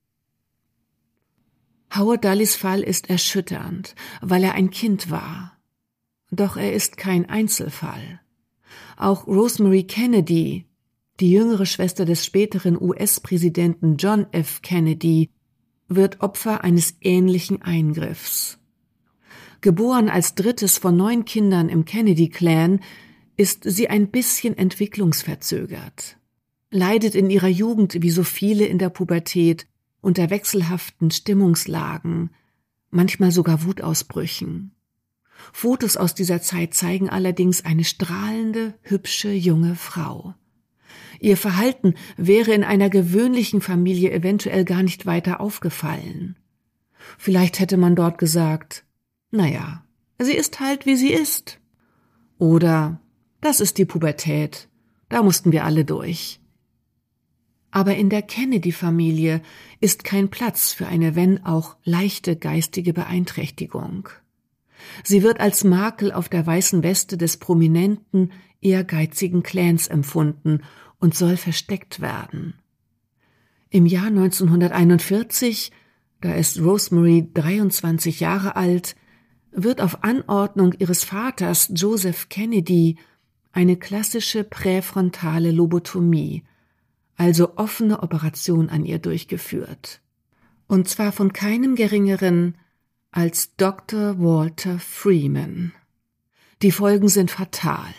Howard Dullys Fall ist erschütternd, weil er ein Kind war. Doch er ist kein Einzelfall. Auch Rosemary Kennedy, die jüngere Schwester des späteren U S-Präsidenten John F. Kennedy, wird Opfer eines ähnlichen Eingriffs. Geboren als drittes von neun Kindern im Kennedy-Clan, ist sie ein bisschen entwicklungsverzögert, leidet in ihrer Jugend wie so viele in der Pubertät unter wechselhaften Stimmungslagen, manchmal sogar Wutausbrüchen. Fotos aus dieser Zeit zeigen allerdings eine strahlende, hübsche junge Frau. Ihr Verhalten wäre in einer gewöhnlichen Familie eventuell gar nicht weiter aufgefallen. Vielleicht hätte man dort gesagt, naja, sie ist halt, wie sie ist. Oder, das ist die Pubertät, da mussten wir alle durch. Aber in der Kennedy-Familie ist kein Platz für eine, wenn auch leichte geistige Beeinträchtigung. Sie wird als Makel auf der weißen Weste des prominenten, ehrgeizigen Clans empfunden und soll versteckt werden. Im Jahr neunzehnhunderteinundvierzig, da ist Rosemary dreiundzwanzig Jahre alt, wird auf Anordnung ihres Vaters Joseph Kennedy eine klassische präfrontale Lobotomie, also offene Operation an ihr durchgeführt. Und zwar von keinem Geringeren als Doktor Walter Freeman. Die Folgen sind fatal.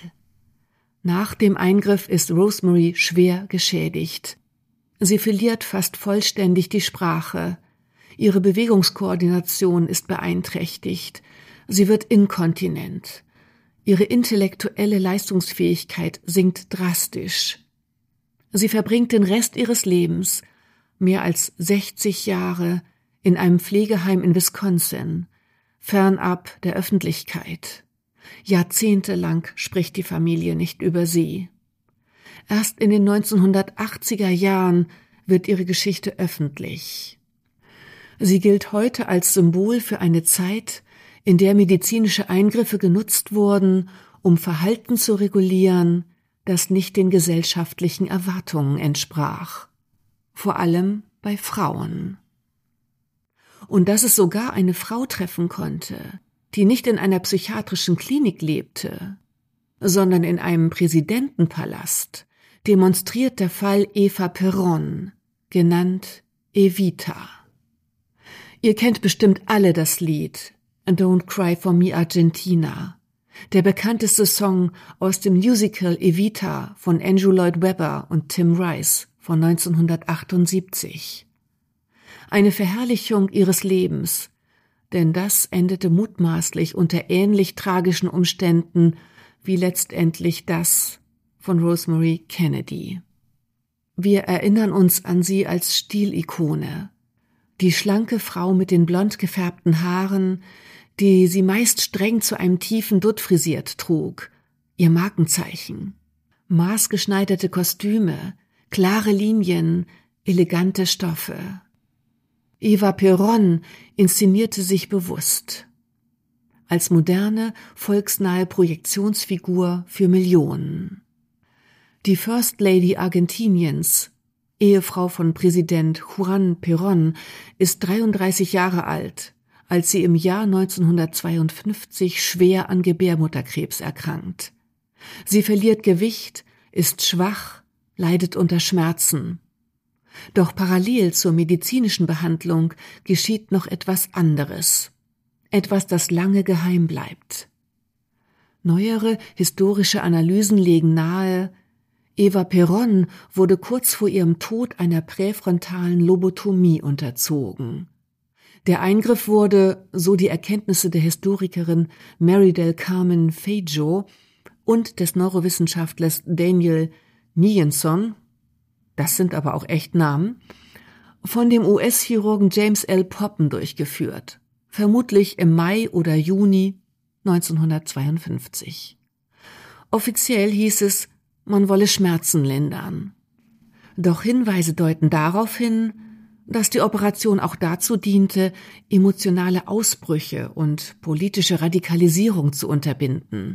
Nach dem Eingriff ist Rosemary schwer geschädigt. Sie verliert fast vollständig die Sprache. Ihre Bewegungskoordination ist beeinträchtigt. Sie wird inkontinent. Ihre intellektuelle Leistungsfähigkeit sinkt drastisch. Sie verbringt den Rest ihres Lebens, mehr als sechzig Jahre, in einem Pflegeheim in Wisconsin, fernab der Öffentlichkeit. Jahrzehntelang spricht die Familie nicht über sie. Erst in den neunzehnhundertachtziger Jahren wird ihre Geschichte öffentlich. Sie gilt heute als Symbol für eine Zeit, in der medizinische Eingriffe genutzt wurden, um Verhalten zu regulieren, das nicht den gesellschaftlichen Erwartungen entsprach. Vor allem bei Frauen. Und dass es sogar eine Frau treffen konnte, die nicht in einer psychiatrischen Klinik lebte, sondern in einem Präsidentenpalast, demonstriert der Fall Eva Peron, genannt Evita. Ihr kennt bestimmt alle das Lied Don't Cry for Me Argentina, der bekannteste Song aus dem Musical Evita von Andrew Lloyd Webber und Tim Rice von neunzehnhundertachtundsiebzig. Eine Verherrlichung ihres Lebens, denn das endete mutmaßlich unter ähnlich tragischen Umständen wie letztendlich das von Rosemary Kennedy. Wir erinnern uns an sie als Stilikone, die schlanke Frau mit den blond gefärbten Haaren, die sie meist streng zu einem tiefen Dutt frisiert trug, ihr Markenzeichen. Maßgeschneiderte Kostüme, klare Linien, elegante Stoffe. Eva Peron inszenierte sich bewusst als moderne, volksnahe Projektionsfigur für Millionen. Die First Lady Argentiniens, Ehefrau von Präsident Juan Perón, ist dreiunddreißig Jahre alt, als sie im Jahr neunzehnhundertzweiundfünfzig schwer an Gebärmutterkrebs erkrankt. Sie verliert Gewicht, ist schwach, leidet unter Schmerzen. Doch parallel zur medizinischen Behandlung geschieht noch etwas anderes. Etwas, das lange geheim bleibt. Neuere historische Analysen legen nahe, Eva Peron wurde kurz vor ihrem Tod einer präfrontalen Lobotomie unterzogen. Der Eingriff wurde, so die Erkenntnisse der Historikerin Mary del Carmen Feijo und des Neurowissenschaftlers Daniel Nijenson, das sind aber auch echt Namen, von dem U S-Chirurgen James L. Poppen durchgeführt, vermutlich im Mai oder Juni neunzehnhundertzweiundfünfzig. Offiziell hieß es, man wolle Schmerzen lindern. Doch Hinweise deuten darauf hin, dass die Operation auch dazu diente, emotionale Ausbrüche und politische Radikalisierung zu unterbinden.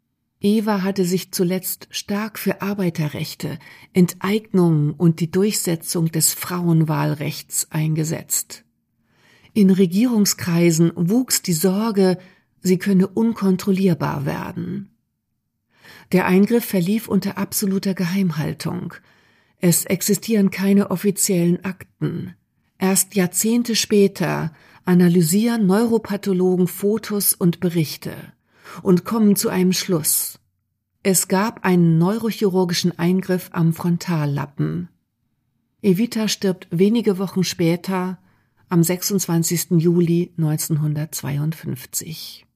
Eva hatte sich zuletzt stark für Arbeiterrechte, Enteignung und die Durchsetzung des Frauenwahlrechts eingesetzt. In Regierungskreisen wuchs die Sorge, sie könne unkontrollierbar werden. Der Eingriff verlief unter absoluter Geheimhaltung. Es existieren keine offiziellen Akten. Erst Jahrzehnte später analysieren Neuropathologen Fotos und Berichte und kommen zu einem Schluss. Es gab einen neurochirurgischen Eingriff am Frontallappen. Evita stirbt wenige Wochen später, am sechsundzwanzigsten Juli neunzehnhundertzweiundfünfzig.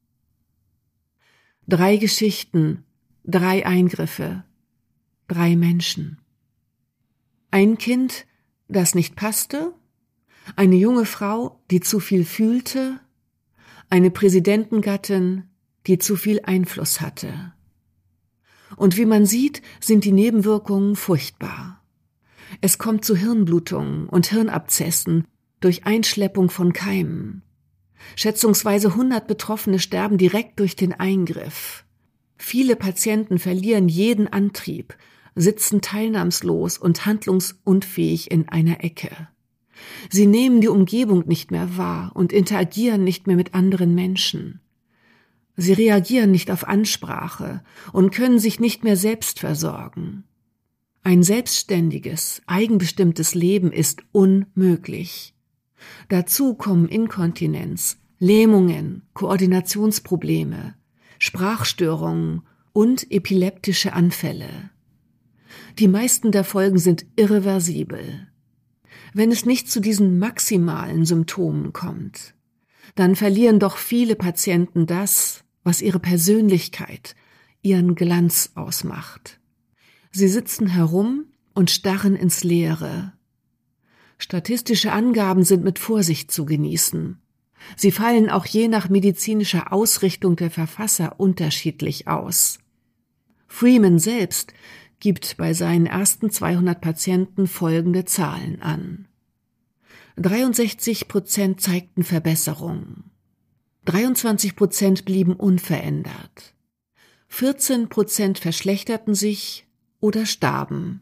Drei Geschichten, drei Eingriffe, drei Menschen. Ein Kind, das nicht passte, eine junge Frau, die zu viel fühlte, eine Präsidentengattin, die zu viel Einfluss hatte. Und wie man sieht, sind die Nebenwirkungen furchtbar. Es kommt zu Hirnblutungen und Hirnabzessen durch Einschleppung von Keimen. Schätzungsweise hundert Betroffene sterben direkt durch den Eingriff. Viele Patienten verlieren jeden Antrieb, sitzen teilnahmslos und handlungsunfähig in einer Ecke. Sie nehmen die Umgebung nicht mehr wahr und interagieren nicht mehr mit anderen Menschen. Sie reagieren nicht auf Ansprache und können sich nicht mehr selbst versorgen. Ein selbstständiges, eigenbestimmtes Leben ist unmöglich. Dazu kommen Inkontinenz, Lähmungen, Koordinationsprobleme, Sprachstörungen und epileptische Anfälle. Die meisten der Folgen sind irreversibel. Wenn es nicht zu diesen maximalen Symptomen kommt, dann verlieren doch viele Patienten das, was ihre Persönlichkeit, ihren Glanz ausmacht. Sie sitzen herum und starren ins Leere. Statistische Angaben sind mit Vorsicht zu genießen. Sie fallen auch je nach medizinischer Ausrichtung der Verfasser unterschiedlich aus. Freeman selbst gibt bei seinen ersten zweihundert Patienten folgende Zahlen an. dreiundsechzig Prozent zeigten Verbesserung. dreiundzwanzig Prozent blieben unverändert. vierzehn Prozent verschlechterten sich oder starben.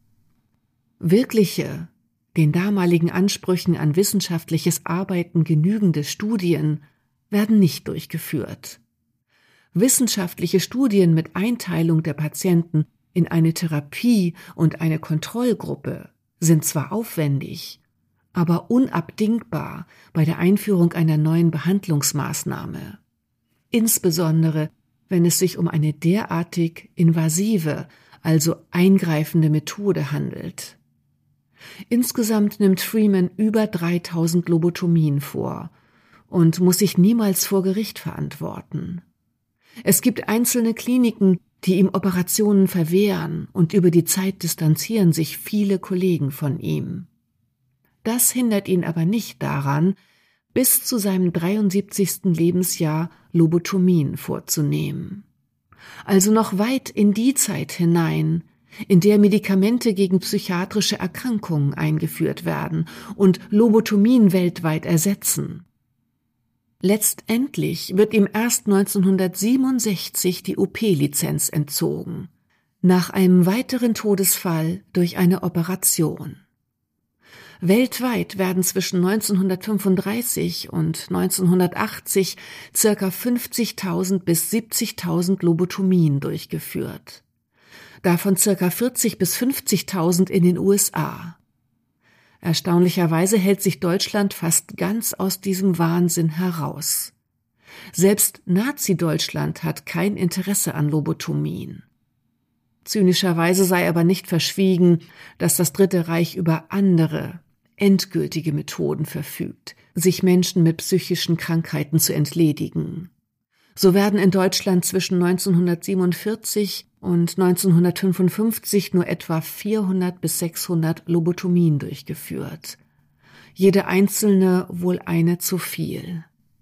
Wirkliche, den damaligen Ansprüchen an wissenschaftliches Arbeiten genügende Studien werden nicht durchgeführt. Wissenschaftliche Studien mit Einteilung der Patienten in eine Therapie und eine Kontrollgruppe sind zwar aufwendig, aber unabdingbar bei der Einführung einer neuen Behandlungsmaßnahme. Insbesondere, wenn es sich um eine derartig invasive, also eingreifende Methode handelt. Insgesamt nimmt Freeman über dreitausend Lobotomien vor und muss sich niemals vor Gericht verantworten. Es gibt einzelne Kliniken, die ihm Operationen verwehren, und über die Zeit distanzieren sich viele Kollegen von ihm. Das hindert ihn aber nicht daran, bis zu seinem dreiundsiebzigsten Lebensjahr Lobotomien vorzunehmen. also noch weit in die Zeit hinein, in der Medikamente gegen psychiatrische Erkrankungen eingeführt werden und Lobotomien weltweit ersetzen. Letztendlich wird ihm erst neunzehnhundertsiebenundsechzig die O P-Lizenz entzogen, nach einem weiteren Todesfall durch eine Operation. Weltweit werden zwischen neunzehnhundertfünfunddreißig und neunzehnhundertachtzig circa fünfzigtausend bis siebzigtausend Lobotomien durchgeführt. Davon circa vierzig bis fünfzigtausend in den U S A. Erstaunlicherweise hält sich Deutschland fast ganz aus diesem Wahnsinn heraus. Selbst Nazi-Deutschland hat kein Interesse an Lobotomien. Zynischerweise sei aber nicht verschwiegen, dass das Dritte Reich über andere, endgültige Methoden verfügt, sich Menschen mit psychischen Krankheiten zu entledigen. So werden in Deutschland zwischen neunzehnhundertsiebenundvierzig und neunzehnhundertfünfundfünfzig nur etwa vierhundert bis sechshundert Lobotomien durchgeführt. Jede einzelne wohl eine zu viel.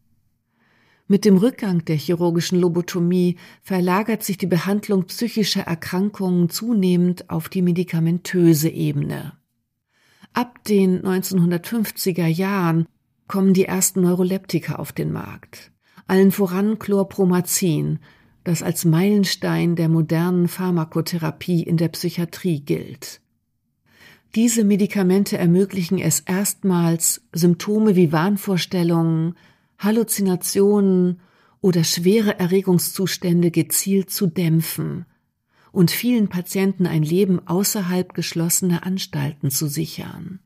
Mit dem Rückgang der chirurgischen Lobotomie verlagert sich die Behandlung psychischer Erkrankungen zunehmend auf die medikamentöse Ebene. Ab den neunzehnhundertfünfziger Jahren kommen die ersten Neuroleptika auf den Markt. Allen voran Chlorpromazin, das als Meilenstein der modernen Pharmakotherapie in der Psychiatrie gilt. Diese Medikamente ermöglichen es erstmals, Symptome wie Wahnvorstellungen, Halluzinationen oder schwere Erregungszustände gezielt zu dämpfen und vielen Patienten ein Leben außerhalb geschlossener Anstalten zu sichern.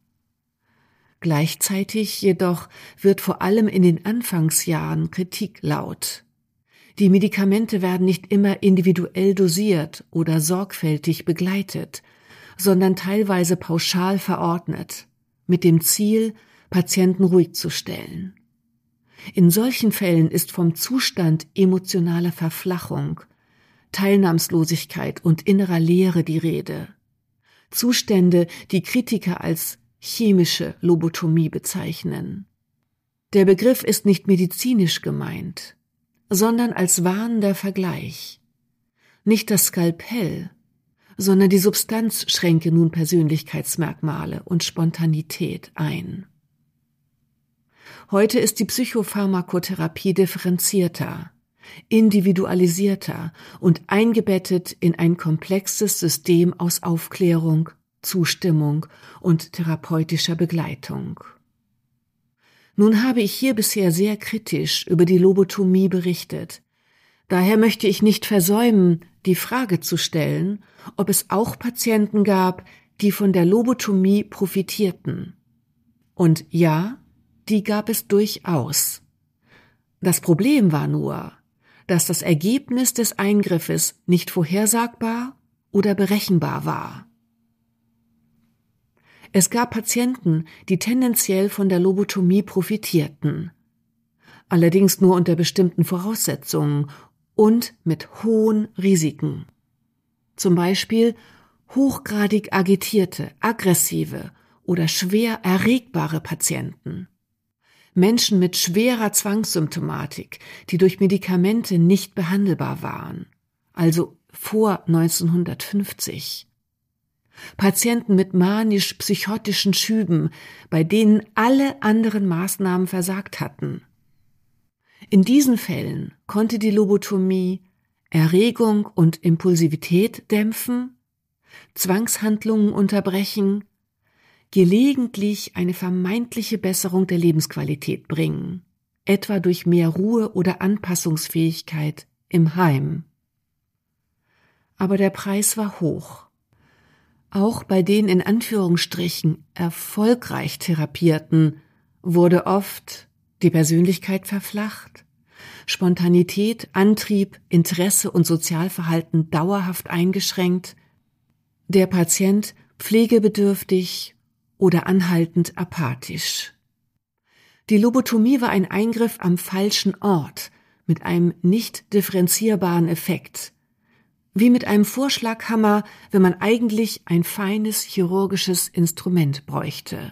Gleichzeitig jedoch wird vor allem in den Anfangsjahren Kritik laut. Die Medikamente werden nicht immer individuell dosiert oder sorgfältig begleitet, sondern teilweise pauschal verordnet, mit dem Ziel, Patienten ruhig zu stellen. In solchen Fällen ist vom Zustand emotionaler Verflachung, Teilnahmslosigkeit und innerer Leere die Rede. Zustände, die Kritiker als chemische Lobotomie bezeichnen. Der Begriff ist nicht medizinisch gemeint, sondern als warnender Vergleich. Nicht das Skalpell, sondern die Substanz schränke nun Persönlichkeitsmerkmale und Spontanität ein. Heute ist die Psychopharmakotherapie differenzierter, individualisierter und eingebettet in ein komplexes System aus Aufklärung, Zustimmung und therapeutischer Begleitung. Nun habe ich hier bisher sehr kritisch über die Lobotomie berichtet. Daher möchte ich nicht versäumen, die Frage zu stellen, ob es auch Patienten gab, die von der Lobotomie profitierten. Und ja, die gab es durchaus. Das Problem war nur, dass das Ergebnis des Eingriffes nicht vorhersagbar oder berechenbar war. Es gab Patienten, die tendenziell von der Lobotomie profitierten, allerdings nur unter bestimmten Voraussetzungen und mit hohen Risiken. Zum Beispiel hochgradig agitierte, aggressive oder schwer erregbare Patienten. Menschen mit schwerer Zwangssymptomatik, die durch Medikamente nicht behandelbar waren, also vor neunzehnhundertfünfzig. Patienten mit manisch-psychotischen Schüben, bei denen alle anderen Maßnahmen versagt hatten. In diesen Fällen konnte die Lobotomie Erregung und Impulsivität dämpfen, Zwangshandlungen unterbrechen, gelegentlich eine vermeintliche Besserung der Lebensqualität bringen, etwa durch mehr Ruhe oder Anpassungsfähigkeit im Heim. Aber der Preis war hoch. Auch bei den in Anführungsstrichen erfolgreich Therapierten wurde oft die Persönlichkeit verflacht, Spontanität, Antrieb, Interesse und Sozialverhalten dauerhaft eingeschränkt, der Patient pflegebedürftig oder anhaltend apathisch. Die Lobotomie war ein Eingriff am falschen Ort mit einem nicht differenzierbaren Effekt, wie mit einem Vorschlaghammer, wenn man eigentlich ein feines chirurgisches Instrument bräuchte.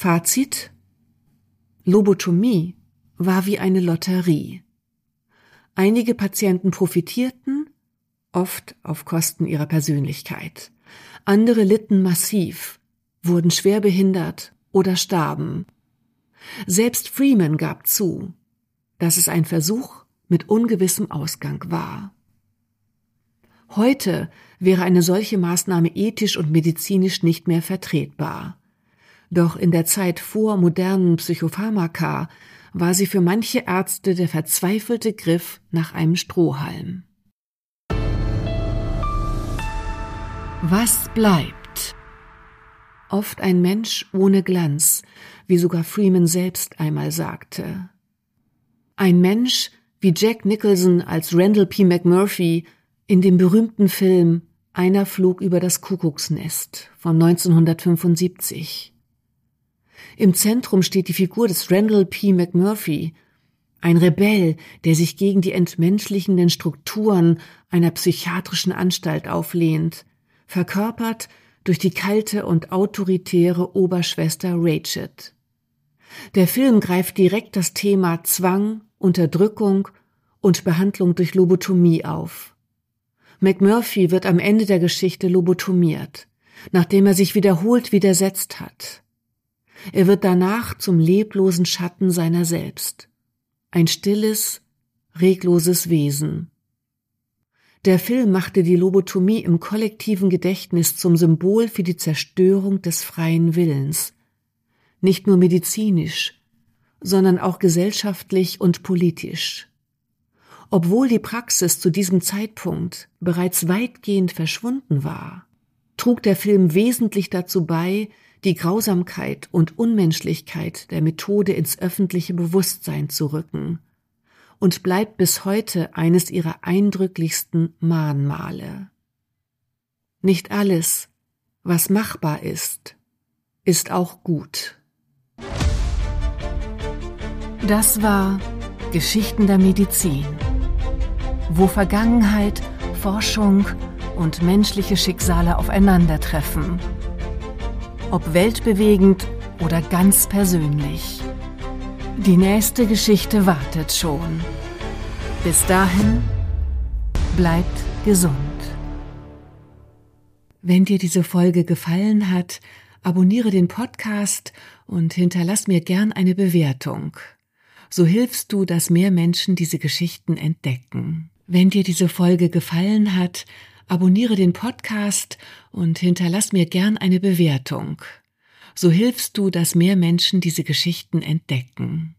Fazit: Lobotomie war wie eine Lotterie. Einige Patienten profitierten, oft auf Kosten ihrer Persönlichkeit. Andere litten massiv, wurden schwer behindert oder starben. Selbst Freeman gab zu, dass es ein Versuch mit ungewissem Ausgang war. Heute wäre eine solche Maßnahme ethisch und medizinisch nicht mehr vertretbar. Doch in der Zeit vor modernen Psychopharmaka war sie für manche Ärzte der verzweifelte Griff nach einem Strohhalm. Was bleibt? Oft ein Mensch ohne Glanz, wie sogar Freeman selbst einmal sagte. Ein Mensch wie Jack Nicholson als Randall P. McMurphy in dem berühmten Film Einer flog über das Kuckucksnest von neunzehnhundertfünfundsiebzig. Im Zentrum steht die Figur des Randall P. McMurphy, ein Rebell, der sich gegen die entmenschlichenden Strukturen einer psychiatrischen Anstalt auflehnt, verkörpert durch die kalte und autoritäre Oberschwester Rachel. Der Film greift direkt das Thema Zwang, Unterdrückung und Behandlung durch Lobotomie auf. McMurphy wird am Ende der Geschichte lobotomiert, nachdem er sich wiederholt widersetzt hat. Er wird danach zum leblosen Schatten seiner selbst. Ein stilles, regloses Wesen. Der Film machte die Lobotomie im kollektiven Gedächtnis zum Symbol für die Zerstörung des freien Willens. Nicht nur medizinisch, sondern auch gesellschaftlich und politisch. Obwohl die Praxis zu diesem Zeitpunkt bereits weitgehend verschwunden war, trug der Film wesentlich dazu bei, die Grausamkeit und Unmenschlichkeit der Methode ins öffentliche Bewusstsein zu rücken und bleibt bis heute eines ihrer eindrücklichsten Mahnmale. Nicht alles, was machbar ist, ist auch gut. Das war Geschichten der Medizin, wo Vergangenheit, Forschung und menschliche Schicksale aufeinandertreffen. Ob weltbewegend oder ganz persönlich. Die nächste Geschichte wartet schon. Bis dahin, bleibt gesund. Wenn dir diese Folge gefallen hat, abonniere den Podcast und hinterlass mir gern eine Bewertung. So hilfst du, dass mehr Menschen diese Geschichten entdecken. Wenn dir diese Folge gefallen hat, abonniere den Podcast und hinterlass mir gern eine Bewertung. So hilfst du, dass mehr Menschen diese Geschichten entdecken.